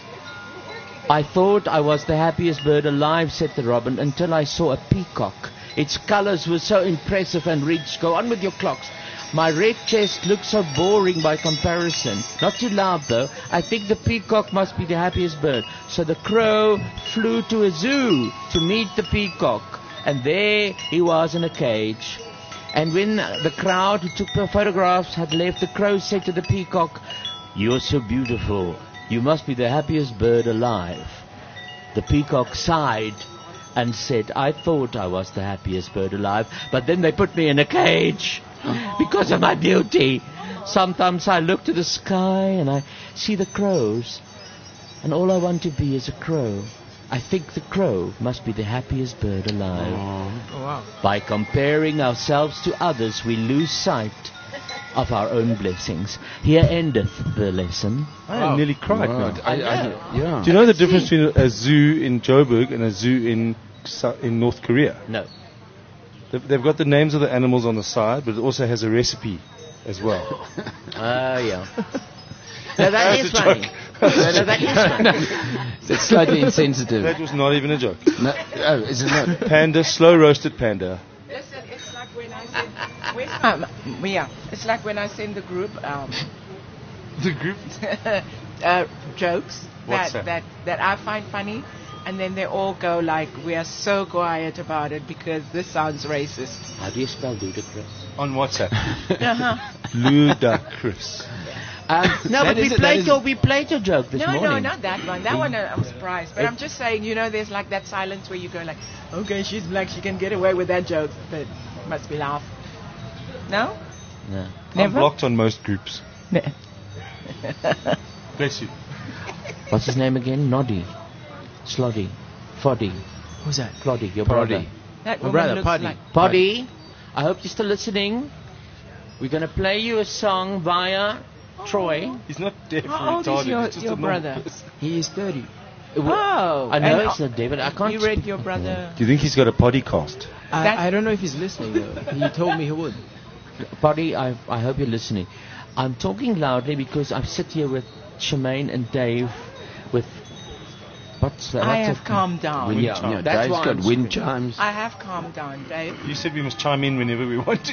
"I thought I was the happiest bird alive," said the robin, "until I saw a peacock. Its colors were so impressive and rich." Go on with your clocks. "My red chest looks so boring by comparison." Not too loud though. "I think the peacock must be the happiest bird." So the crow flew to a zoo to meet the peacock. And there he was in a cage. And when the crowd who took the photographs had left, the crow said to the peacock, "You're so beautiful. You must be the happiest bird alive." The peacock sighed and said, "I thought I was the happiest bird alive, but then they put me in a cage because of my beauty. Sometimes I look to the sky and I see the crows, and all I want to be is a crow. I think the crow must be the happiest bird alive." Oh, wow. By comparing ourselves to others, we lose sight of our own blessings. Here endeth the lesson. I nearly cried now. Yeah. Do you know the difference between a zoo in Joburg and a zoo in North Korea? No. They've got the names of the animals on the side, but it also has a recipe as well. Yeah. No, that is funny. No, that is funny. It's slightly insensitive. That was not even a joke. No, oh, is it not? Panda, slow roasted panda. Listen, it's like when I send... it's like when I send the group... The group? jokes What's that I find funny, and then they all go like, "We are so quiet about it because this sounds racist." How do you spell ludicrous? On WhatsApp. Ludicrous. No, but we played your joke this morning. No, not that one. That one I'm surprised. But I'm just saying, there's like that silence where you go like, "Okay, she's black, she can get away with that joke, but must be laugh." No? No. I'm blocked on most groups. Bless you. What's his name again? Noddy. Sloddy. Foddy. Who's that? Ploddy, your brother. That My woman brother, looks Paddy. like... Poddy, I hope you're still listening. We're going to play you a song via Troy. He's not deaf or How old is retarded. He's just your a normal brother? person. He is 30. Oh. I know and it's not David. I can't You read speak- your brother... Do you think he's got a podcast? I don't know if he's listening though. He told me he would. Poddy, I hope you're listening. I'm talking loudly because I sit here with Shemaine and Dave with... What's that? I have calmed down. Wind chimes. Yeah, that's Dave's why got I'm wind screaming. chimes. I have calmed down, Dave. You said we must chime in whenever we want to.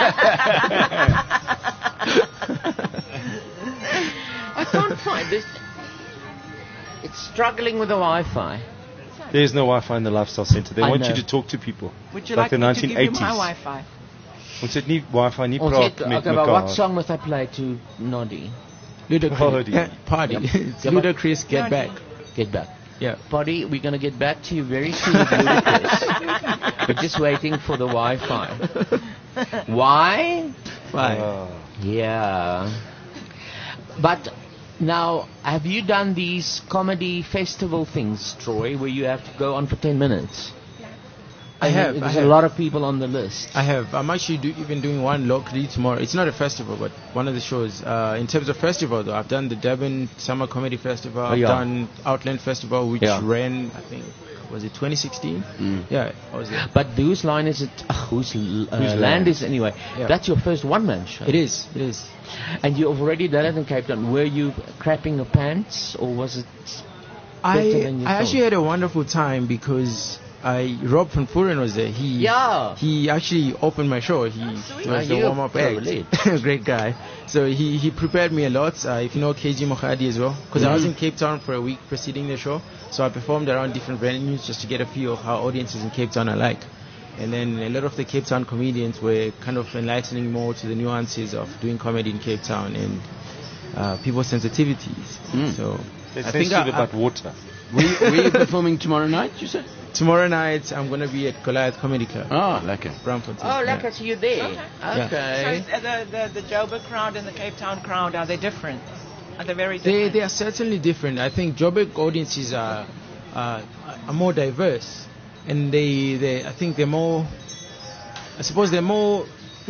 I can't find this. It's struggling with the Wi-Fi. There's no Wi-Fi in the Lifestyle Centre. They I want know. you to talk to people. Would you like like the me to give you 1980s. my Wi-Fi? Ons het nie Wi-Fi nie Ons praat het- met okay, but what mekaar. song must I play to Noddy? Ludacris. Party. It's Yeah, but- Ludacris, Get Back. Get back. Yeah. Poddy, we're going to get back to you very soon with Ludacris. We're just waiting for the Wi-Fi. Why? Why? Yeah. But now, have you done these comedy festival things, Troy, where you have to go on for 10 minutes? I have. There's a lot of people on the list. I have. I'm actually even doing one locally tomorrow. It's not a festival, but one of the shows. In terms of festival, though, I've done the Durban Summer Comedy Festival. I've done Outland Festival, which ran, I think, was it 2016? Yeah, I was there. But whose line is it? Whose land is it anyway? Yeah. That's your first one-man show. It is. It is. And you've already done it in Cape Town. Were you crapping your pants, or was it I better than you thought? actually had a wonderful time because Rob van Vuren was there. He actually opened my show. He was the warm-up act. Great guy. So he prepared me a lot. If you know KG Mokhadi as well, because I was in Cape Town for a week preceding the show, so I performed around different venues just to get a feel of how audiences in Cape Town are like. And then a lot of the Cape Town comedians were kind of enlightening more to the nuances of doing comedy in Cape Town and people's sensitivities. So I think about water. Were you performing tomorrow night, you said? Tomorrow night, I'm going to be at Goliath Comedy Club. Oh, lekker. Braamfontein. Oh, lekker, so you're there. Okay. So the Joburg crowd and the Cape Town crowd, are they different? Are they very different? They are certainly different. I think Joburg audiences are more diverse. And I think they're more, I suppose they're more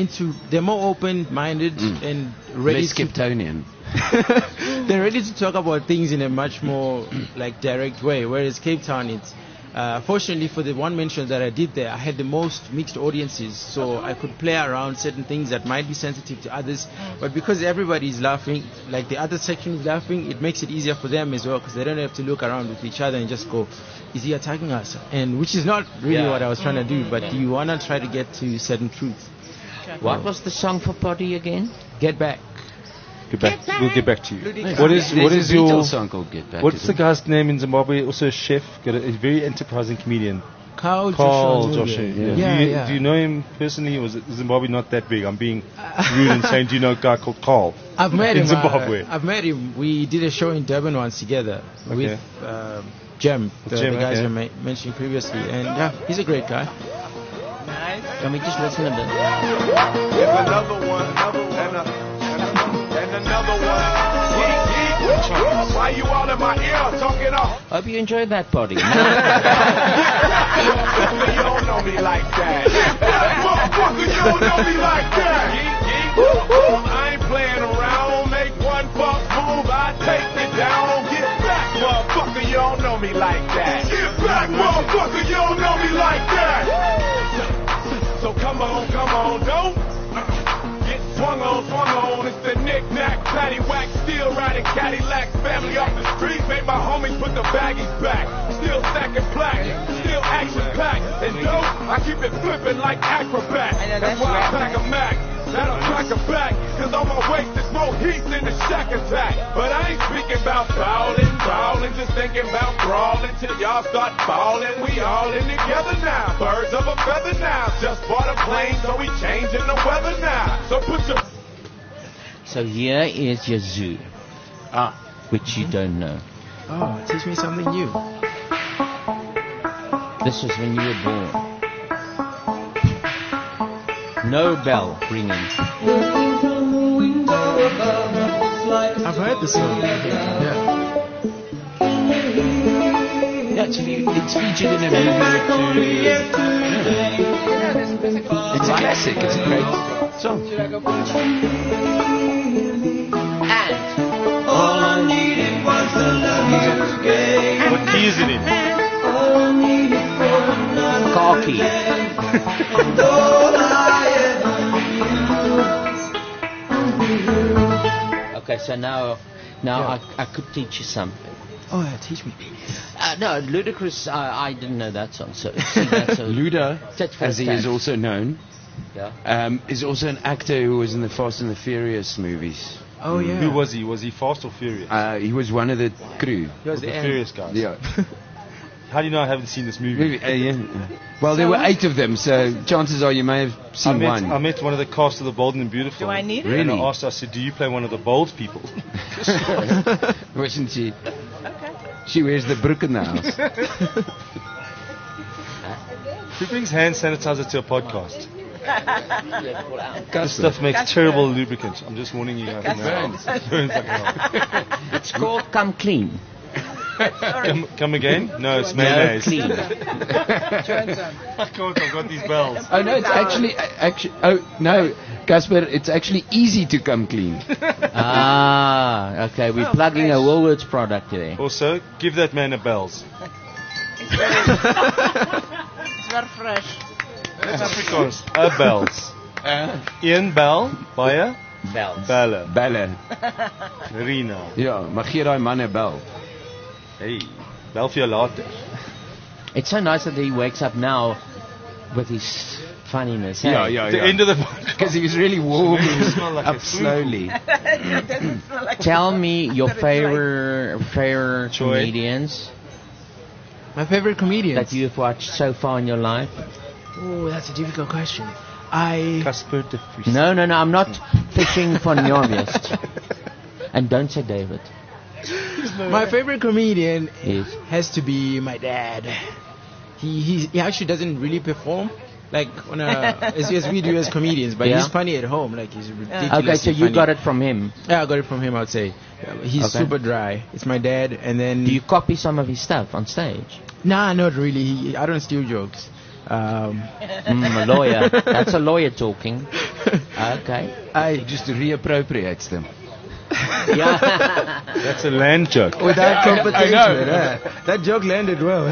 open-minded and ready Less Skeptonian. They're ready to talk about things in a much more like direct way. Whereas Cape Town, it's fortunately for the one mention that I did there, I had the most mixed audiences, so I could play around certain things that might be sensitive to others. But because everybody is laughing, like the other section is laughing, it makes it easier for them as well, because they don't have to look around with each other and just go, is he attacking us? And which is not really what I was trying to do, but you want to try to get to certain truths. What was the song for Poddy again? Get Back. Get back. We'll get back to you. There's What a is your Beatles song called Get Back? What's the guy's name in Zimbabwe? Also a chef, got a very enterprising comedian. Carl Joshua. Yeah. Do you know him personally? Or is Zimbabwe not that big? I'm being rude and saying, do you know a guy called Carl? I've met in him. Zimbabwe. I've met him. We did a show in Durban once together with Jem, the guys I mentioned previously, and yeah, he's a great guy. Nice. Can we just listen a bit? There's another one, and another one. Why you all in my ear talking off? Hope you enjoyed that, Poddy. You don't know me like that. Motherfucker, you don't know me like that. I ain't playing around. Make one false move, I take it down. Get back, motherfucker, you don't know me like that. Get back, motherfucker, you don't know me like that. So come on, don't get swung on. It's the knick-knack, paddywhack, still riding Cadillacs. Family off the street, make my homies put the baggies back. Still stacking plaque, still action-packed. And dope, I keep it flipping like acrobat. That's why I pack a Mac. That'll track her back, cause on my waist there's more heat than the Shack Attack. But I ain't speaking about brawling, just thinking about brawling till y'all start falling. We all in together now, birds of a feather now. Just bought a plane, so we changing the weather now. So put your... So here is your zoo, which you don't know. Oh, teach me something new. This was when you were born. No bell ringing. I've heard the song. Actually, it's featured in a movie It's a classic. It's a great song. And all I needed was the love you gave. What key is it in? All I needed for car key. Okay, so now I could teach you something. Oh, yeah, teach me. No, Ludacris, I didn't know that song. So see, that's a Luda, as he is also known, is also an actor who was in the Fast and the Furious movies. Oh, yeah. Who was he? Was he Fast or Furious? He was one of the crew. He was the Furious guys. Yeah. How do you know I haven't seen this movie? Well, there were 8 of them, so chances are you may have seen one. I met one of the cast of The Bold and the Beautiful. Do I need it? Really? And I asked her, I said, do you play one of the bold people? Wasn't she? Okay. She wears the brook in the house. Who brings hand sanitizer to a podcast? This stuff makes terrible lubricant. I'm just warning you guys now. It burns like hell. It's called Come Clean. Come again? No, it's mayonnaise. clean. I can't. I've got these bells. Oh no, it's actually. Oh no, Casper, it's actually easy to come clean. Okay, we're plugging a Woolworths product there. Also, give that man a bells. It's very fresh. That's Afrikaans. A bells. Een bel, baie Bells. belle. Rina. Ja, maar gee daai man 'n bel. Hey, bel vir jou later. It's so nice that he wakes up now with his funniness. Yeah, hey? yeah, The yeah. end of the Because he was really warming smell like up a slowly. It doesn't smell like Tell me your favorite Joy. comedians My favorite comedians. that you've watched so far in your life. Oh, that's a difficult question. Casper de Vries. No, I'm not fishing for Njavjest. And don't say David. My favorite comedian Yes. has to be my dad. He actually doesn't really perform like on as we do as comedians, but Yeah. he's funny at home. Like he's ridiculous. Okay, so you got it from him. Yeah, I got it from him. I would say he's Okay. super dry. It's my dad, and then Do you copy some of his stuff on stage? Nah, not really. I don't steal jokes. A lawyer. That's a lawyer talking. Okay. Hy just reappropriates them. Yeah. That's a land joke. Without competition. I know. That joke landed well.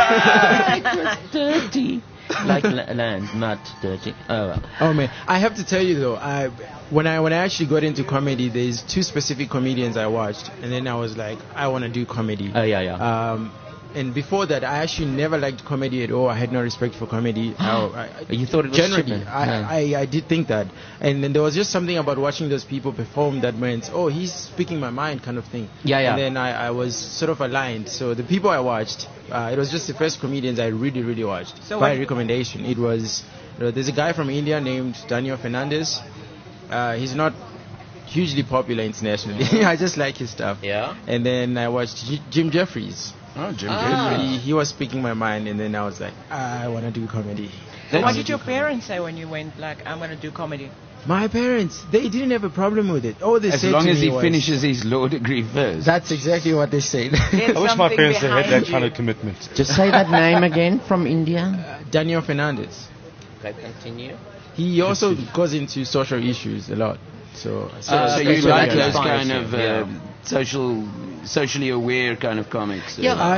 It was dirty. Like land, not dirty. Oh well. Oh man, I have to tell you though, when I actually got into comedy, there's two specific comedians I watched, and then I was like, I want to do comedy. Oh yeah. And before that, I actually never liked comedy at all. I had no respect for comedy. You thought it was generally, stupid. I did think that, and then there was just something about watching those people perform that meant, oh, he's speaking my mind, kind of thing. Yeah. And then I was sort of aligned. So the people I watched, it was just the first comedians I really, really watched So by what- recommendation. It was there's a guy from India named Daniel Fernandez. He's not hugely popular internationally. I just like his stuff. Yeah. And then I watched Jim Jeffries. Oh, Jim He was speaking my mind, and then I was like, I want to do comedy. So what did your parents say when you went, like, I'm going to do comedy? My parents, they didn't have a problem with it. All they As said long to as me he was, finishes his law degree first. That's exactly what they said. There's I wish my something parents had behind that you. kind of commitment. Just say that name again from India. Daniel Fernandez. Okay, continue. He also goes into social issues a lot. So So okay, you so like that those inspires kind you, of yeah. socially aware kind of comics?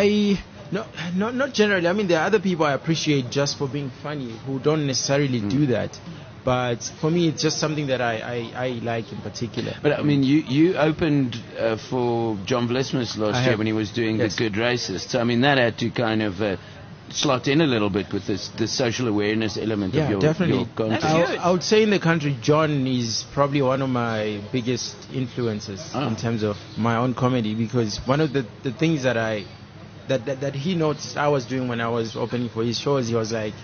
Not generally. I mean, there are other people I appreciate just for being funny who don't necessarily do that. But for me, it's just something that I like in particular. But I mean, you opened for John Vlismus last year when he was doing Yes. The Good Racist. So I mean, that had to kind of slot in a little bit with the social awareness element Yeah, of your definitely. your content. I would say in the country, John is probably one of my biggest influences in terms of my own comedy, because one of the things that that he noticed I was doing when I was opening for his shows, he was like,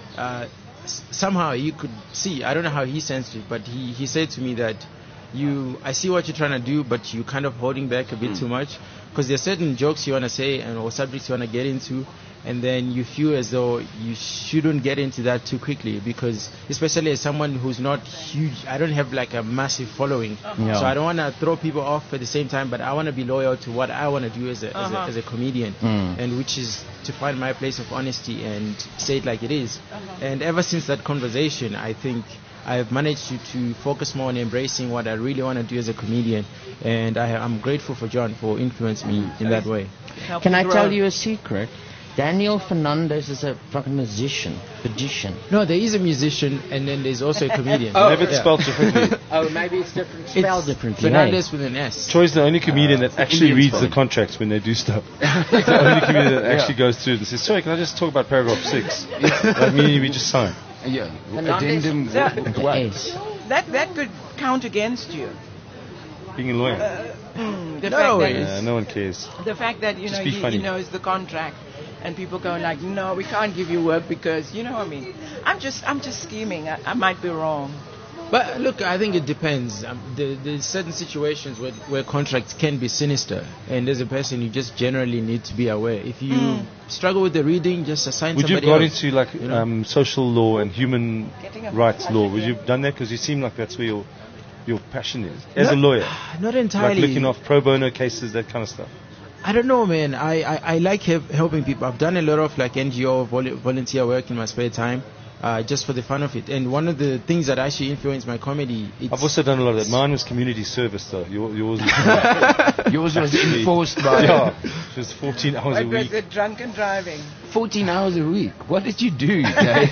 somehow you could see, I don't know how he sensed it, but he said to me that I see what you're trying to do, but you're kind of holding back a bit too much, because there's certain jokes you want to say or subjects you want to get into, and then you feel as though you shouldn't get into that too quickly, because especially as someone who's not huge, I don't have like a massive following, Yeah. so I don't want to throw people off at the same time, but I want to be loyal to what I want to do as a comedian, and which is to find my place of honesty and say it like it is. And ever since that conversation, I think I've managed to focus more on embracing what I really want to do as a comedian, and I'm grateful for John for influencing me in that way. Can I tell you a secret? Daniel Fernandez is a fucking magician. No, there is a musician, and then there's also a comedian. Never spelled differently. Oh, maybe it's different. Spelled differently. Fernandez with an S. Troy's the only comedian that actually Indian reads the spelling. contracts when they do stuff. He's the only comedian that actually goes through and says, sorry, can I just talk about paragraph 6? Like me, we just sign. Yeah. Fernandez Addendum. with What? S. That could count against you. Being a lawyer. The No, fact that Yeah, no one cares. the fact that Just be funny. he knows the contract, and people go like, no, we can't give you work because what I mean. I'm just scheming. I might be wrong. But look, I think it depends. There's certain situations where contracts can be sinister, and as a person, you just generally need to be aware. If you struggle with the reading, just assign Would you have somebody got else. into like social law and human rights law? Would you have done that? Because you seem like that's where your passion is as a lawyer. Not Like entirely. looking off pro bono cases, that kind of stuff. I don't know, man. I like helping people. I've done a lot of like NGO volunteer work in my spare time, just for the fun of it. And one of the things that actually influenced my comedy. I've also done a lot of that. Mine was community service, though. Yours was enforced by. Yeah, it was 14 hours a What was week. it? Drunken driving. 14 hours a week. What did you do, Dave?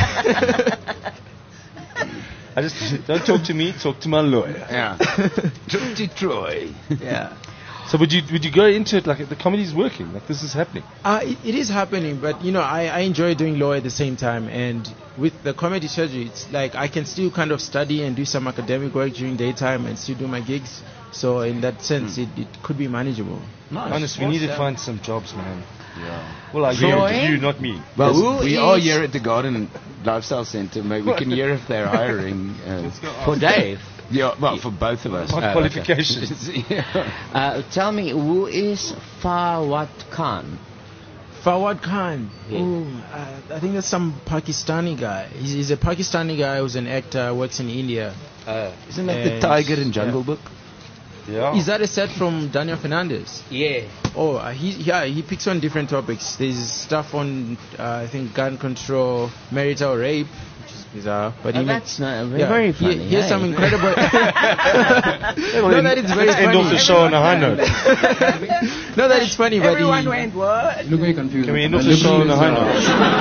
I just don't talk to me. Talk to my lawyer. Yeah. Talk to Troy. Yeah. So would you go into it like the comedy's working, like this is happening? It is happening, but I enjoy doing law at the same time, and with the comedy surgery, it's like I can still kind of study and do some academic work during daytime and still do my gigs. So in that sense, it could be manageable. Nice. Honest, we need to find some jobs, man. Yeah. Well, I hear it, you, not me. Well, we are here at the Garden Lifestyle Center. Maybe we can hear if they're hiring For Dave. Yeah, well, for both of us. What qualifications? Tell me, who is Fawad Khan? Fawad Khan. Ooh, I think that's some Pakistani guy. He's a Pakistani guy who's an actor, works in India. Isn't that the Tiger in Jungle Book? Yeah. Is that a set from Daniel Fernandez? Yeah. Oh, he picks on different topics. There's stuff on, I think, gun control, marital rape, which is bizarre. But that's not very funny. Here's some incredible. No, that it's very funny. End off the show on a high note. No, that it's funny, but Everyone went what? Look very confused. Can we end off the show on a high note?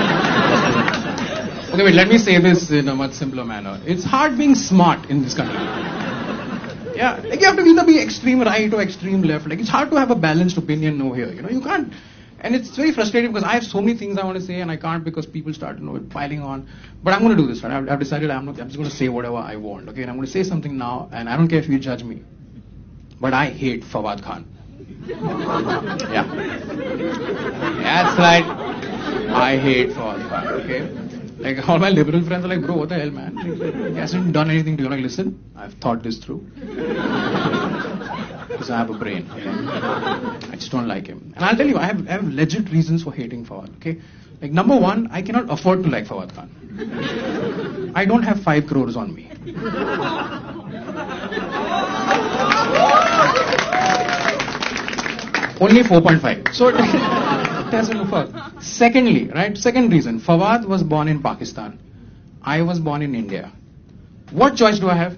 Okay, wait, let me say this in a much simpler manner. It's hard being smart in this country. Yeah, like you have to either be extreme right or extreme left. Like it's hard to have a balanced opinion over here. You can't. And it's very frustrating because I have so many things I want to say and I can't because people start piling on. But I'm going to do this, right? I've decided I'm just going to say whatever I want, okay? And I'm going to say something now, and I don't care if you judge me. But I hate Fawad Khan. Yeah. That's right. I hate Fawad Khan, okay? Like all my liberal friends are like, bro, what the hell, man? He hasn't done anything to you. Like, listen, I've thought this through. Because I have a brain. Okay? I just don't like him. And I'll tell you, I have legit reasons for hating Fawad. Okay, like number one, I cannot afford to like Fawad Khan. I don't have 5 crores on me. Only 4.5. So it doesn't work. Secondly, right? Second reason, Fawad was born in Pakistan. I was born in India. What choice do I have?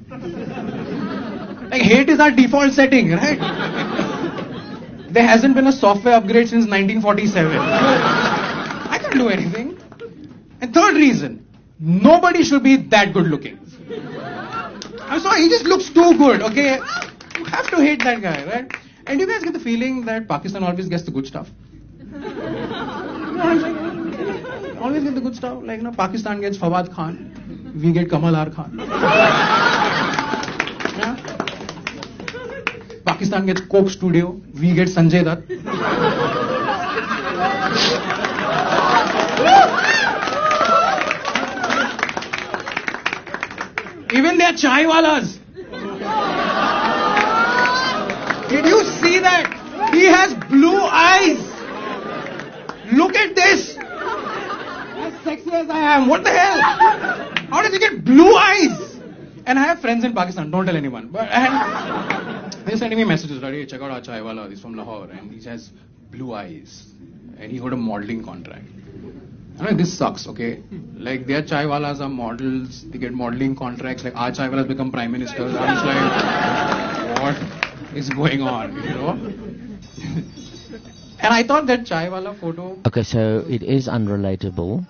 Like hate is our default setting, right? There hasn't been a software upgrade since 1947. I can't do anything. And third reason, nobody should be that good looking. I'm sorry, he just looks too good, okay? You have to hate that guy, right? And you guys get the feeling that Pakistan always gets the good stuff. You know what I'm saying? Always get the good stuff. Like, Pakistan gets Fawad Khan. We get Kamal R. Khan. Yeah? Pakistan gets Coke Studio. We get Sanjay Dutt. Even their chaiwalas. Did you see that? He has blue eyes. Look at this. As sexy as I am. What the hell? How does he get blue eyes? And I have friends in Pakistan. Don't tell anyone. They're sending me messages. Hey, check out our chaiwala. He's from Lahore. And he has blue eyes. And he got a modeling contract. I mean, this sucks, okay? Like, their chaiwalas are models. They get modeling contracts. Like, our chaiwalas become prime ministers. I'm just like, what is going on, And I thought that chaiwala photo... Okay, so it is unrelatable.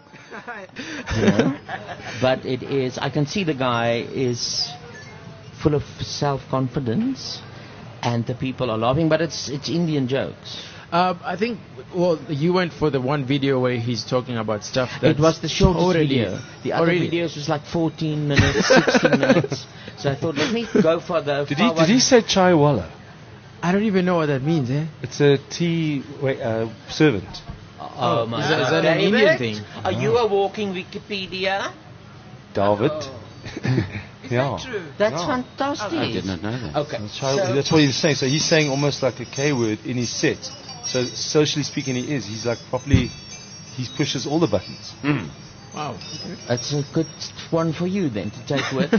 But it is... I can see the guy is full of self-confidence and the people are laughing, but it's Indian jokes. I think, you went for the one video where he's talking about stuff that... It was the shortest video. The other videos was like 14 minutes, 16 minutes. So I thought, let me go for the... Did he say chaiwala? I don't even know what that means, eh? It's a tea servant. Oh my God. Is that an Indian thing? Are you a walking Wikipedia? David. Is that true? That's fantastic. I did not know that. Okay. That's what he's saying. So he's saying almost like a K word in his set. So socially speaking, he's like properly, he pushes all the buttons. Mm. Wow. Okay. That's a good one for you then to take with.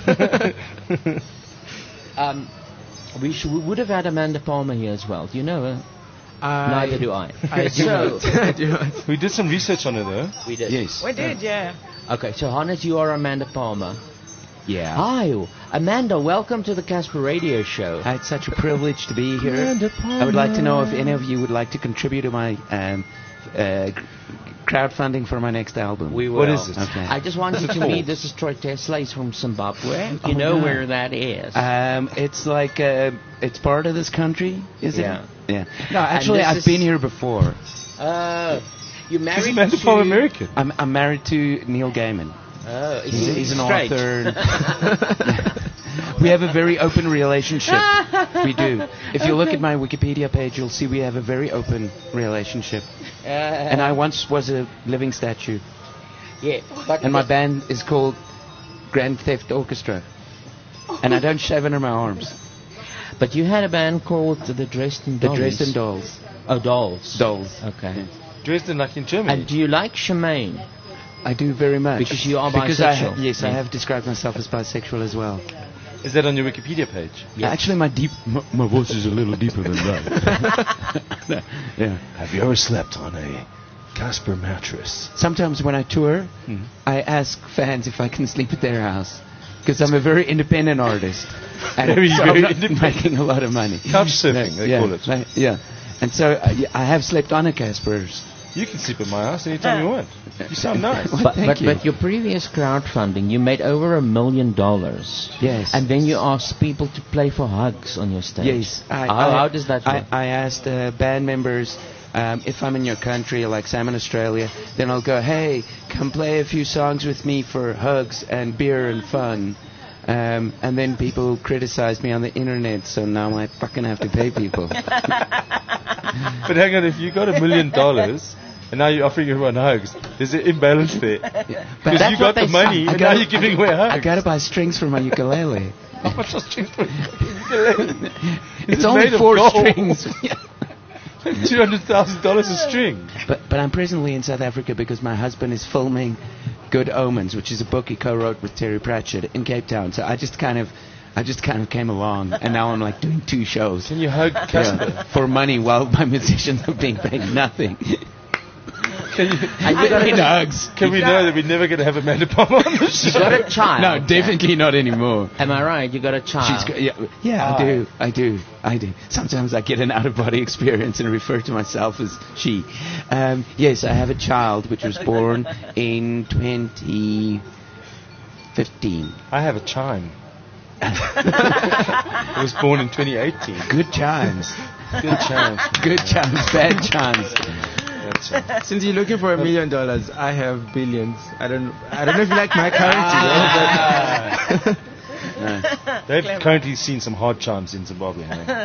We would have had Amanda Palmer here as well. Do you know her? Neither do I. I do not. I do not. We did some research on it, though. We did. Yes. We did, yeah. Okay, so Hannes, you are Amanda Palmer. Yeah. Hi, Amanda. Welcome to the Casper Radio Show. It's such a privilege to be here. I would like to know if any of you would like to contribute to my crowdfunding for my next album. We will. What is it? Okay. I just want you to meet. This is Troy Tesla. He's from Zimbabwe. You know where that is? It's like it's part of this country, is Yeah. it? Yeah. No, actually, I've been here before. You married Amanda to... Palmer American? I'm married to Neil Gaiman. Oh, He's an straight. author. We have a very open relationship. We do. If you look at my Wikipedia page, you'll see we have a very open relationship. And I once was a living statue. Yeah, but And my band is called Grand Theft Orchestra. And I don't shave under my arms. But you had a band called the Dresden The Dolls. Dresden Dolls. Oh, Dolls. Dolls. Okay. Dresden, like in Germany. And do you like Shemaine? I do very much. Because you are Because bisexual. yes, I Yeah. have described myself as bisexual as well. Is that on your Wikipedia page? Actually, my voice is a little deeper than that. Yeah. Have you ever slept on a Casper mattress? Sometimes when I tour, I ask fans if I can sleep at their house. Because I'm a very independent artist. And Very, so very I'm not independent. making a lot of money. Couch surfing, they call it. Yeah. And so I have slept on a Casper's. You can sleep at my house anytime you want. You sound nice. But your previous crowdfunding, you made over $1 million. Yes. And then you asked people to play for hugs on your stage. Yes. How does that work? I asked band members, if I'm in your country, like Sam in Australia, then I'll go, hey, come play a few songs with me for hugs and beer and fun. And then people criticize me on the internet, so now I fucking have to pay people. But hang on, if you got $1 million and now you're offering everyone hugs, there's an imbalance there. Because you got the money and now you're giving away hugs. I gotta buy strings for my ukulele. How much are strings for ukulele? It's only made of 4 gold. strings. $200,000 a string. But I'm presently in South Africa because my husband is filming Good Omens, which is a book he co-wrote with Terry Pratchett in Cape Town. So I just kind of came along, and now I'm like doing 2 shows. Can you hug Casper? For money while my musicians are being paid nothing. Can you need hugs. Can we know that we're never going to have Amanda Palmer on the show? You got a child. No, definitely not anymore. Am I right? You got a child. I do. Sometimes I get an out-of-body experience and refer to myself as she. Yes, I have a child which was born in 2015. I have a chime. I was born in 2018. Good chimes. Good chimes. Good chimes, bad chimes. Since you're looking for $1 million, I have billions. I don't know if you like my currency. They've currently seen some hard chimes in Zimbabwe.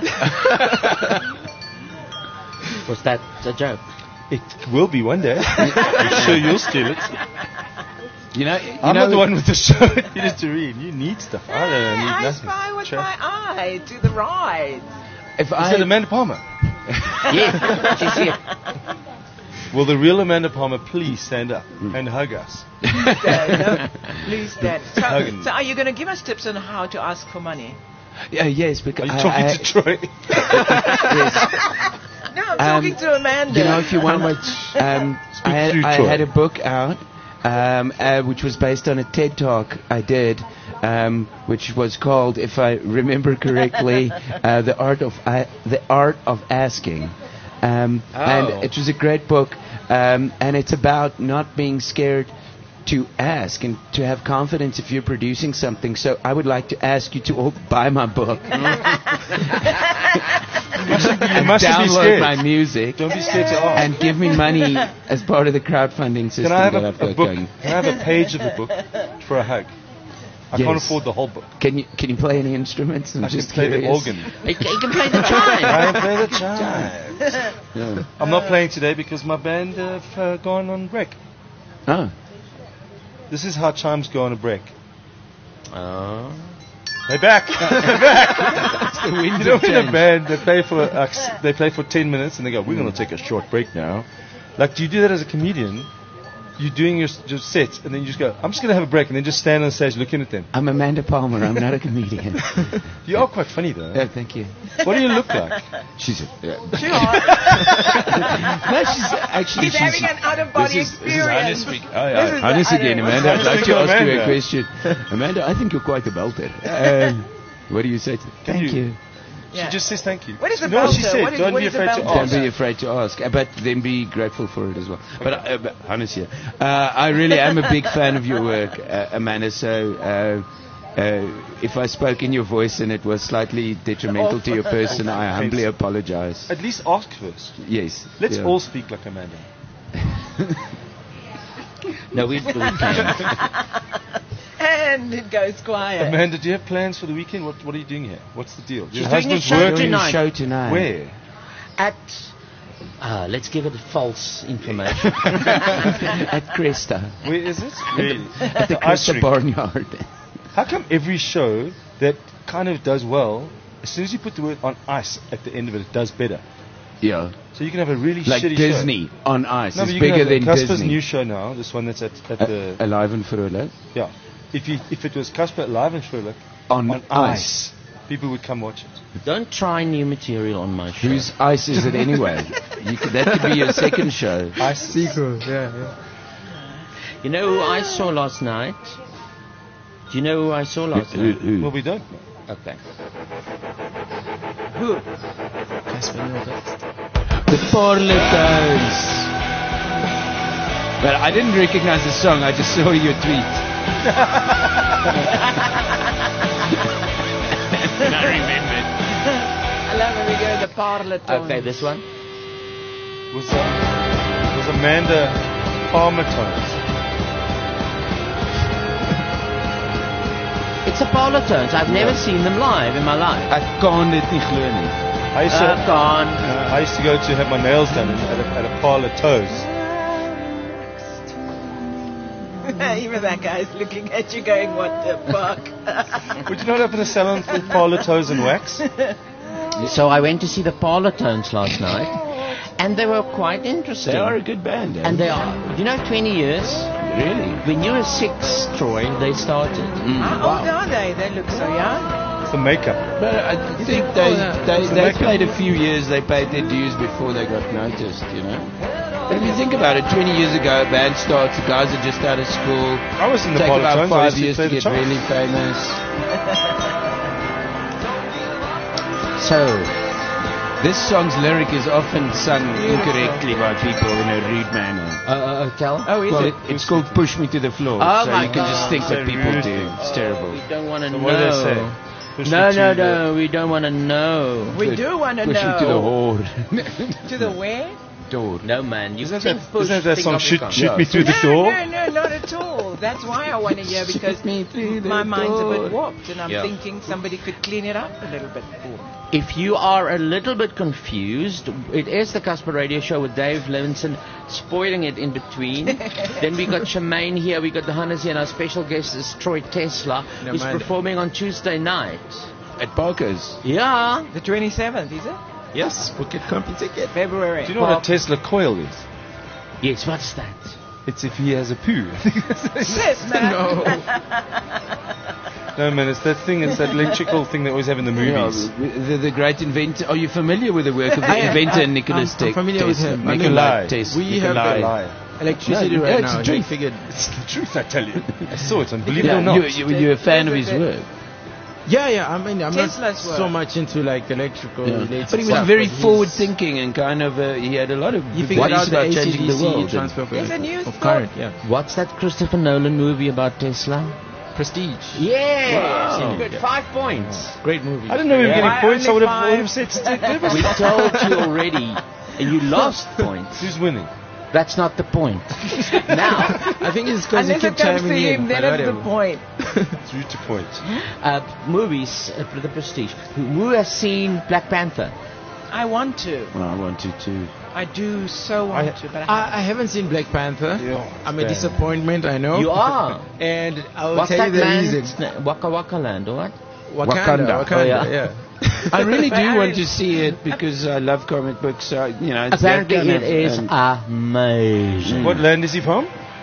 Was that a joke? It will be one day. I'm sure you'll steal it. I'm not the one with the show. You need to read. You need stuff. I don't need I nothing. spy with my eye to the right. Is that Amanda Palmer? Yes, she's here. Will the real Amanda Palmer please stand up and hug us? Please stand. So are you going to give us tips on how to ask for money? Yes, because are you talking to Troy? Yes. No, I'm talking to Amanda. You know, if you want, I had a book out, which was based on a TED Talk I did, which was called, if I remember correctly, the Art of Asking. And it was a great book, and it's about not being scared to ask and to have confidence if you're producing something. So I would like to ask you to all buy my book. You mustn't be download scared. my music. Don't be scared to ask. And give me money as part of the crowdfunding system. Can I have that a I've got book? going. Can I have a page of the book for a hug? I can't afford the whole book. Can you play any instruments? I'm I can just play curious. the organ. You can play the chime. I can play the chime. Yeah. I'm not playing today because my band have gone on break. Oh. This is how chimes go on a break. Oh. They're back. They're back. The winds You know, have in a changed. band, they play for 10 minutes and they go, we're going to take a short break now. Like, do you do that as a comedian? you're doing your sets, and then you just go, I'm just going to have a break, and then just stand on stage looking at them. I'm Amanda Palmer. I'm not a comedian. You are quite funny, though. Yeah, thank you. What do you look like? She's a... She No, she's actually... He's having an out-of-body experience. Oh, yeah. Hannes again, Amanda. I'd like to ask you a question. Amanda, I think you're quite a belter. What do you say to Thank you? She just says thank you. What is a No, she belter? said, What is- don't what be is a afraid to belter? ask. Don't be afraid to ask, but then be grateful for it as well. But Hannes here. I really am a big fan of your work, Amanda, so... if I spoke in your voice and it was slightly detrimental to your person, I humbly apologize. At least ask first. Yes. Let's yeah. all speak like Amanda. No, we can't. And it goes quiet. Amanda, do you have plans for the weekend? What are you doing here? What's the deal? She's Your doing a husband's show working. tonight. Show tonight. Where? At... let's give it false information. At Cresta. Where is it? Really? At the ice Cresta rink. Barnyard. How come every show that kind of does well, as soon as you put the word on ice at the end of it, it does better? Yeah. So you can have a really Like shitty Disney show. on ice. No, It's but you can bigger have than Casper's Disney. new show now, this one that's at the... Alive and Vrolijk. Yeah. If it was Casper Live and Vrolijk On ice. people would come watch it. Don't try new material on my show. Whose ice is it anyway? That could be your second show. Ice Sequel, yeah. You know who I saw last night? Do you know who I saw last night? Who? Well, we don't know. Okay. Who? The Parletons. Well, I didn't recognize the song. I just saw your tweet. And I remembered. I love when we go to the Parletons. Okay, this one. Was Amanda Palmer tones. It's a Parlotones. I've never seen them live in my life. Ek kan dit nie glo nie. I used to go to have my nails done at a parlor toes. Even that guy's looking at you going, what the fuck? Would you not open a salon for parlor toes and wax? So I went to see the Parlotones last night, and they were quite interesting. They are a good band. And they are, 20 years? Really? When you were 6, Troy, they started. How old are they? They look so young. It's the makeup. But I think they played a few years. They paid their dues before they got noticed, But if you think about it, 20 years ago, a band starts, the guys are just out of school. I was in the Take about Parlotones. 5 years to get really famous. So, this song's lyric is often sung incorrectly by people in a rude manner. Tell? Oh, is it? It's called Push Me to the Floor. Oh so my you can just God. think what So people rude. do. It's terrible. We don't want to know. What do they say? Push me to No, we don't want to know. We do want to Push know. me to the whore. To the where? Door. No, man. You Isn't think that, push, isn't that think song, of shoot Afrikaans. me through the door? No, not at all. That's why I want to hear, because me through the my mind's a door. bit warped, and I'm Yeah. thinking somebody could clean it up a little bit. If you are a little bit confused, it is the Casper Radio Show with Dave Levinson spoiling it in between. Then we got Shemaine here, we got the Hannes here, and our special guest is Troy Tesla, who's man. performing on Tuesday night. At Parker's. Yeah. The 27th, is it? Yes, book it, company ticket. February. Do you know what a Tesla coil is? Yes, what's that? It's if he has a poo. Shit, man. No, man, it's that thing, it's that electrical thing they always have in the movies. The great inventor. Are you familiar with the work of the inventor Nicholas I'm Tesla? familiar with him. I mean, Nikolai. Tesla. We have Nikolai. electricity No, right it's now. the truth. I figured. It's the truth, I tell you. I saw it, believe it Yeah, or not. you're a fan of his work. Yeah. I mean, I'm Tesla's not so work. much into like electrical related But he was stuff, very but he's- forward thinking and kind of he had a lot of He good figured ways out the about changing the AC/DC world. transfer There's a new of thought. current. Yeah. What's that Christopher Nolan movie about Tesla? Prestige. Yes! Wow. Good, 5 points. Great movie. I didn't know we were Yeah. getting Why points. I only would have five? said We told you already, and you lost points. Who's winning? That's not the point. Now, I think it's because you Unless keep it comes to chiming him, in. then but it's the whatever. point. It's route to point. movies, The Prestige. Who has seen Black Panther? I want to. Well, I wanted to. I do so want to, but I haven't seen Black Panther. I'm a damn. disappointment, I know. You are. And I'll What's tell that you the land? reason. Waka Waka land, or what? Wakanda. Oh, yeah. yeah. I really do want to see it because I love comic books. So, it's Apparently that kind it is and amazing. What land is he from?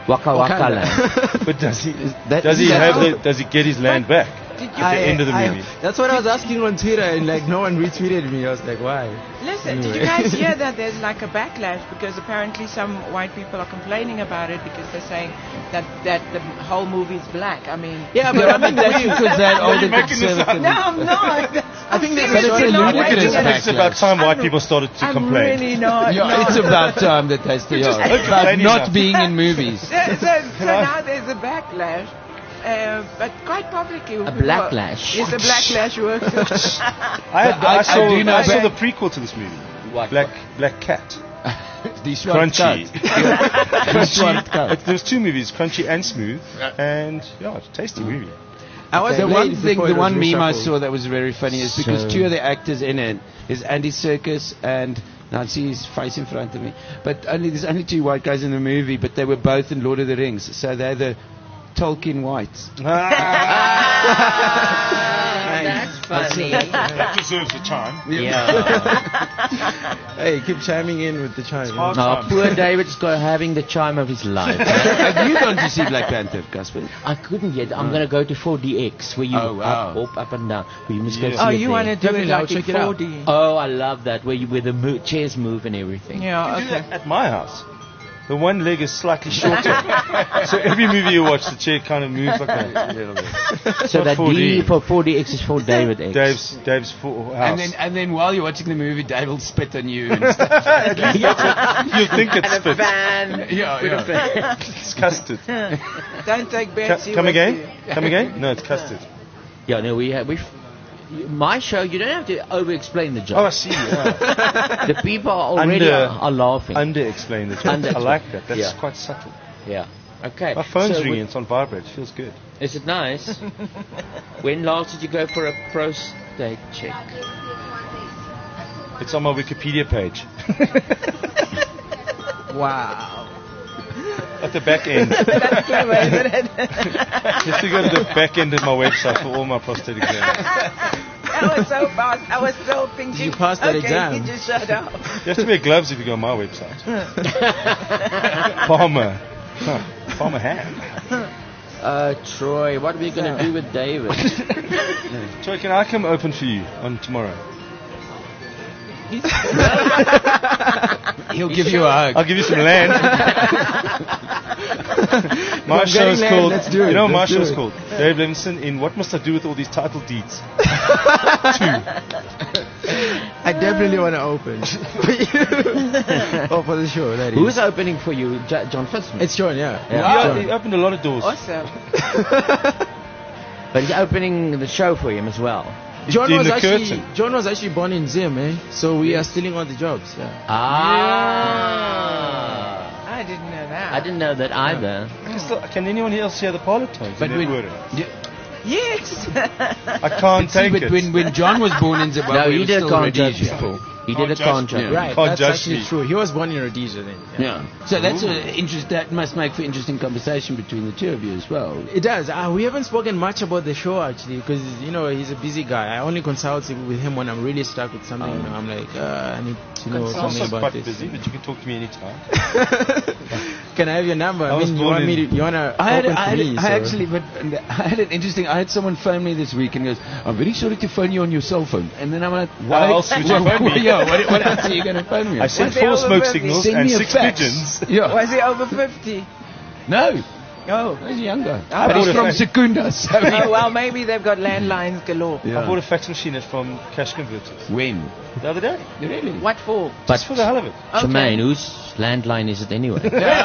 Waka Waka Wakanda. Land. But does he That- does he that's have all. does he get his land back at the end of the movie? That's what I was asking on Twitter, and like no one retweeted me. I was like, why? Listen, did you guys hear that there's like a backlash because apparently some white people are complaining about it because they're saying that the whole movie is black. I mean, Yeah, but I mean, That's because that all the making this up? conservative. no, I'm not. I think there's seriously a sort of not ludicrous making it- It's about time white people started to I'm complain. really not. Yeah, not. it's about time that has to. just Yeah, look about complaining not enough. being in movies. So now there's a backlash. But quite publicly. A blacklash. It's a blacklash works. I saw do know I saw that- the prequel to this movie. What? Black Cat. Die Crunchy. Crunchy. There's two movies, Crunchy and Smooth, and yeah, it's a tasty movie. The one thing, the one meme I reshuffled. saw that was very funny is because two of the actors in it is Andy Serkis and now I see his face in front of me. But there's only two white guys in the movie, but they were both in Lord of the Rings, so they're the Tolkien whites. That's funny. That deserves a chime. Yeah. Hey, keep chiming in with the chime. No, poor David's having the chime of his life. Have you gone to see Black Panther, Casper? I couldn't yet. I'm going to go to 4DX, where you up and down. Where you must go see Oh, it you there. want to do it Definitely, I'll like in check it out. 4D? Oh, I love that, where the chairs move and everything. Yeah, You do okay. that at my house. The one leg is slightly shorter. So every movie you watch, the chair kind of moves like a little bit. So Not that D 4D. for 4DX is for David X. Dave's full house. And then while you're watching the movie, Dave will spit on you and stuff. You think it's And a spit. fan. Yeah. It's custard. Don't take Betsy Come with again? you. Come again? No, it's custard. Yeah, no, my show, you don't have to over-explain the joke. Oh, I see. Yeah. The people already are laughing. Under-explain the joke. I like that. That's quite subtle. Yeah. Okay. My phone's So ringing. It's on vibrate. It feels good. Is it nice? When last did you go for a prostate check? It's on my Wikipedia page. Wow. At the back end. That's clever, isn't it? You have to go to the back end of my website for all my prostate exams. That was so fast. I was so thinking. You passed that okay, exam. you just shut up. You have to wear gloves if you go on my website. Farmer Ham. Troy, what are we going to do with David? Troy, can I come open for you on tomorrow? He'll give you a hug. I'll give you some land. My show is land, called. let's do it, You know what my let's do show is it. called? Dave Levinson in What Must I Do with All These Title Deeds? 2. I definitely want to open. Oh, for the show, that is. Who's opening for you? John Fitzman? It's John, yeah. He opened a lot of doors. Awesome. But he's opening the show for him as well. John In was, the actually, curtain. John was actually born in Zim, eh? So we are stealing all the jobs. Yeah. I didn't know that. I didn't know that either. Can anyone else hear the polytones? But in when- that word? Yes. I can't take but it. when John was born in Zimbabwe, No, he he was did still contract Rhodesia. before. He did a contract. Yeah. Right, Can't that's judge actually me. true. He was born in Rhodesia then. Yeah. So that's that must make for interesting conversation between the two of you as well. It does. We haven't spoken much about the show actually because he's a busy guy. I only consult with him when I'm really stuck with something. You know, I'm like, I need to know I'm something also about quite this. busy, but you can talk to me anytime. Can I have your number? I was you born want me to? in- You wanna I open for me? actually, but I had an interesting. I had someone phone me this week and goes, "I'm very sorry to phone you on your cell phone." And then I'm like, Why else would you phone me? Yeah, what else are you going to phone me? I on? sent Was he 4 over smoke 50? signals Send and me a 6 fax. pigeons. Yeah. Was he over 50? No, Oh. he's younger. Oh, But he's well. from Secunda. So Oh, well, maybe they've got landlines galore. I bought a fax machine from Cash Converters when? the other day. Really? What for? Just for the hell of it. Jermaine, whose landline is it anyway?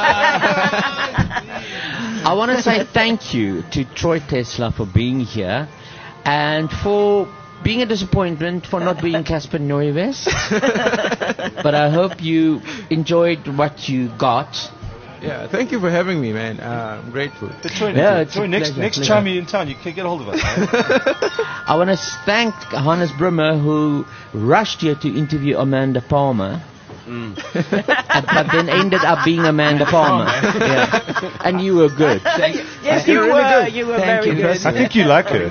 I want to say thank you to Troy Tesla for being here and for being a disappointment for not being Casper Neuves. But I hope you enjoyed what you got. Yeah, thank you for having me, man. I'm grateful. The Troy, Yeah, it's Troy, a next pleasure. time you're in town, you can get a hold of us. Right? I want to thank Hannes Brummer who rushed here to interview Amanda Palmer. But then ended up being Amanda Palmer. Yeah. And you were good. Yes, you were. You were very good. I think you like her.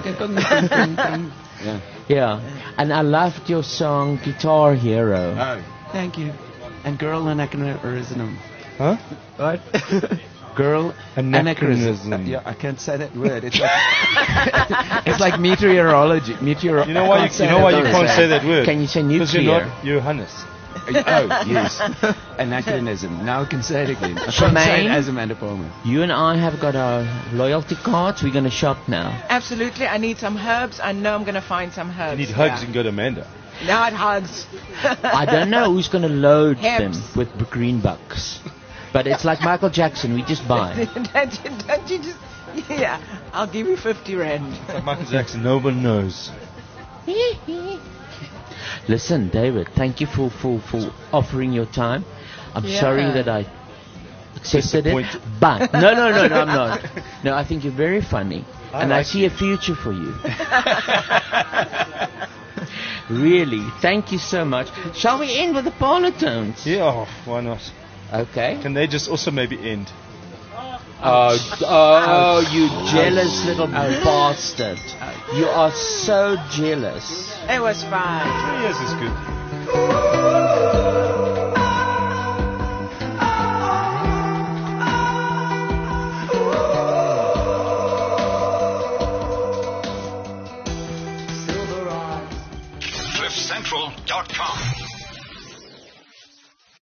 Yeah. And I loved your song Guitar Hero. Oh, thank you. And Girl in Econorism. Huh? What? Girl Anachronism. Yeah, I can't say that word. It's like, it's like meteorology. You know why you can't say that word? Can you say Because you're nuclear? not Johannes. Oh, yes. Anachronism. Now I can say it again. I can't say it Charmaine? as Amanda Palmer. You and I have got our loyalty cards. We're going to shop now. Absolutely. I need some herbs. I know I'm going to find some herbs. You need hugs, yeah. you can go to Amanda. Not hugs. I don't know who's going to load them Herbs. with green bucks. But it's like Michael Jackson. We just buy. Don't you just... Yeah, I'll give you 50 rand. Like Michael Jackson, no one knows. Listen, David, thank you for offering your time. I'm Yeah. sorry that I accepted it. Disappointed. But, no, I'm not. No, I think you're very funny. And I see a future for you. Really, thank you so much. Shall we end with the parlor tones? Yeah, oh, why not? Okay. Can they just also maybe end? Oh, you jealous little bastard. You are so jealous. It was fine. 3 years is good. CliffCentral.com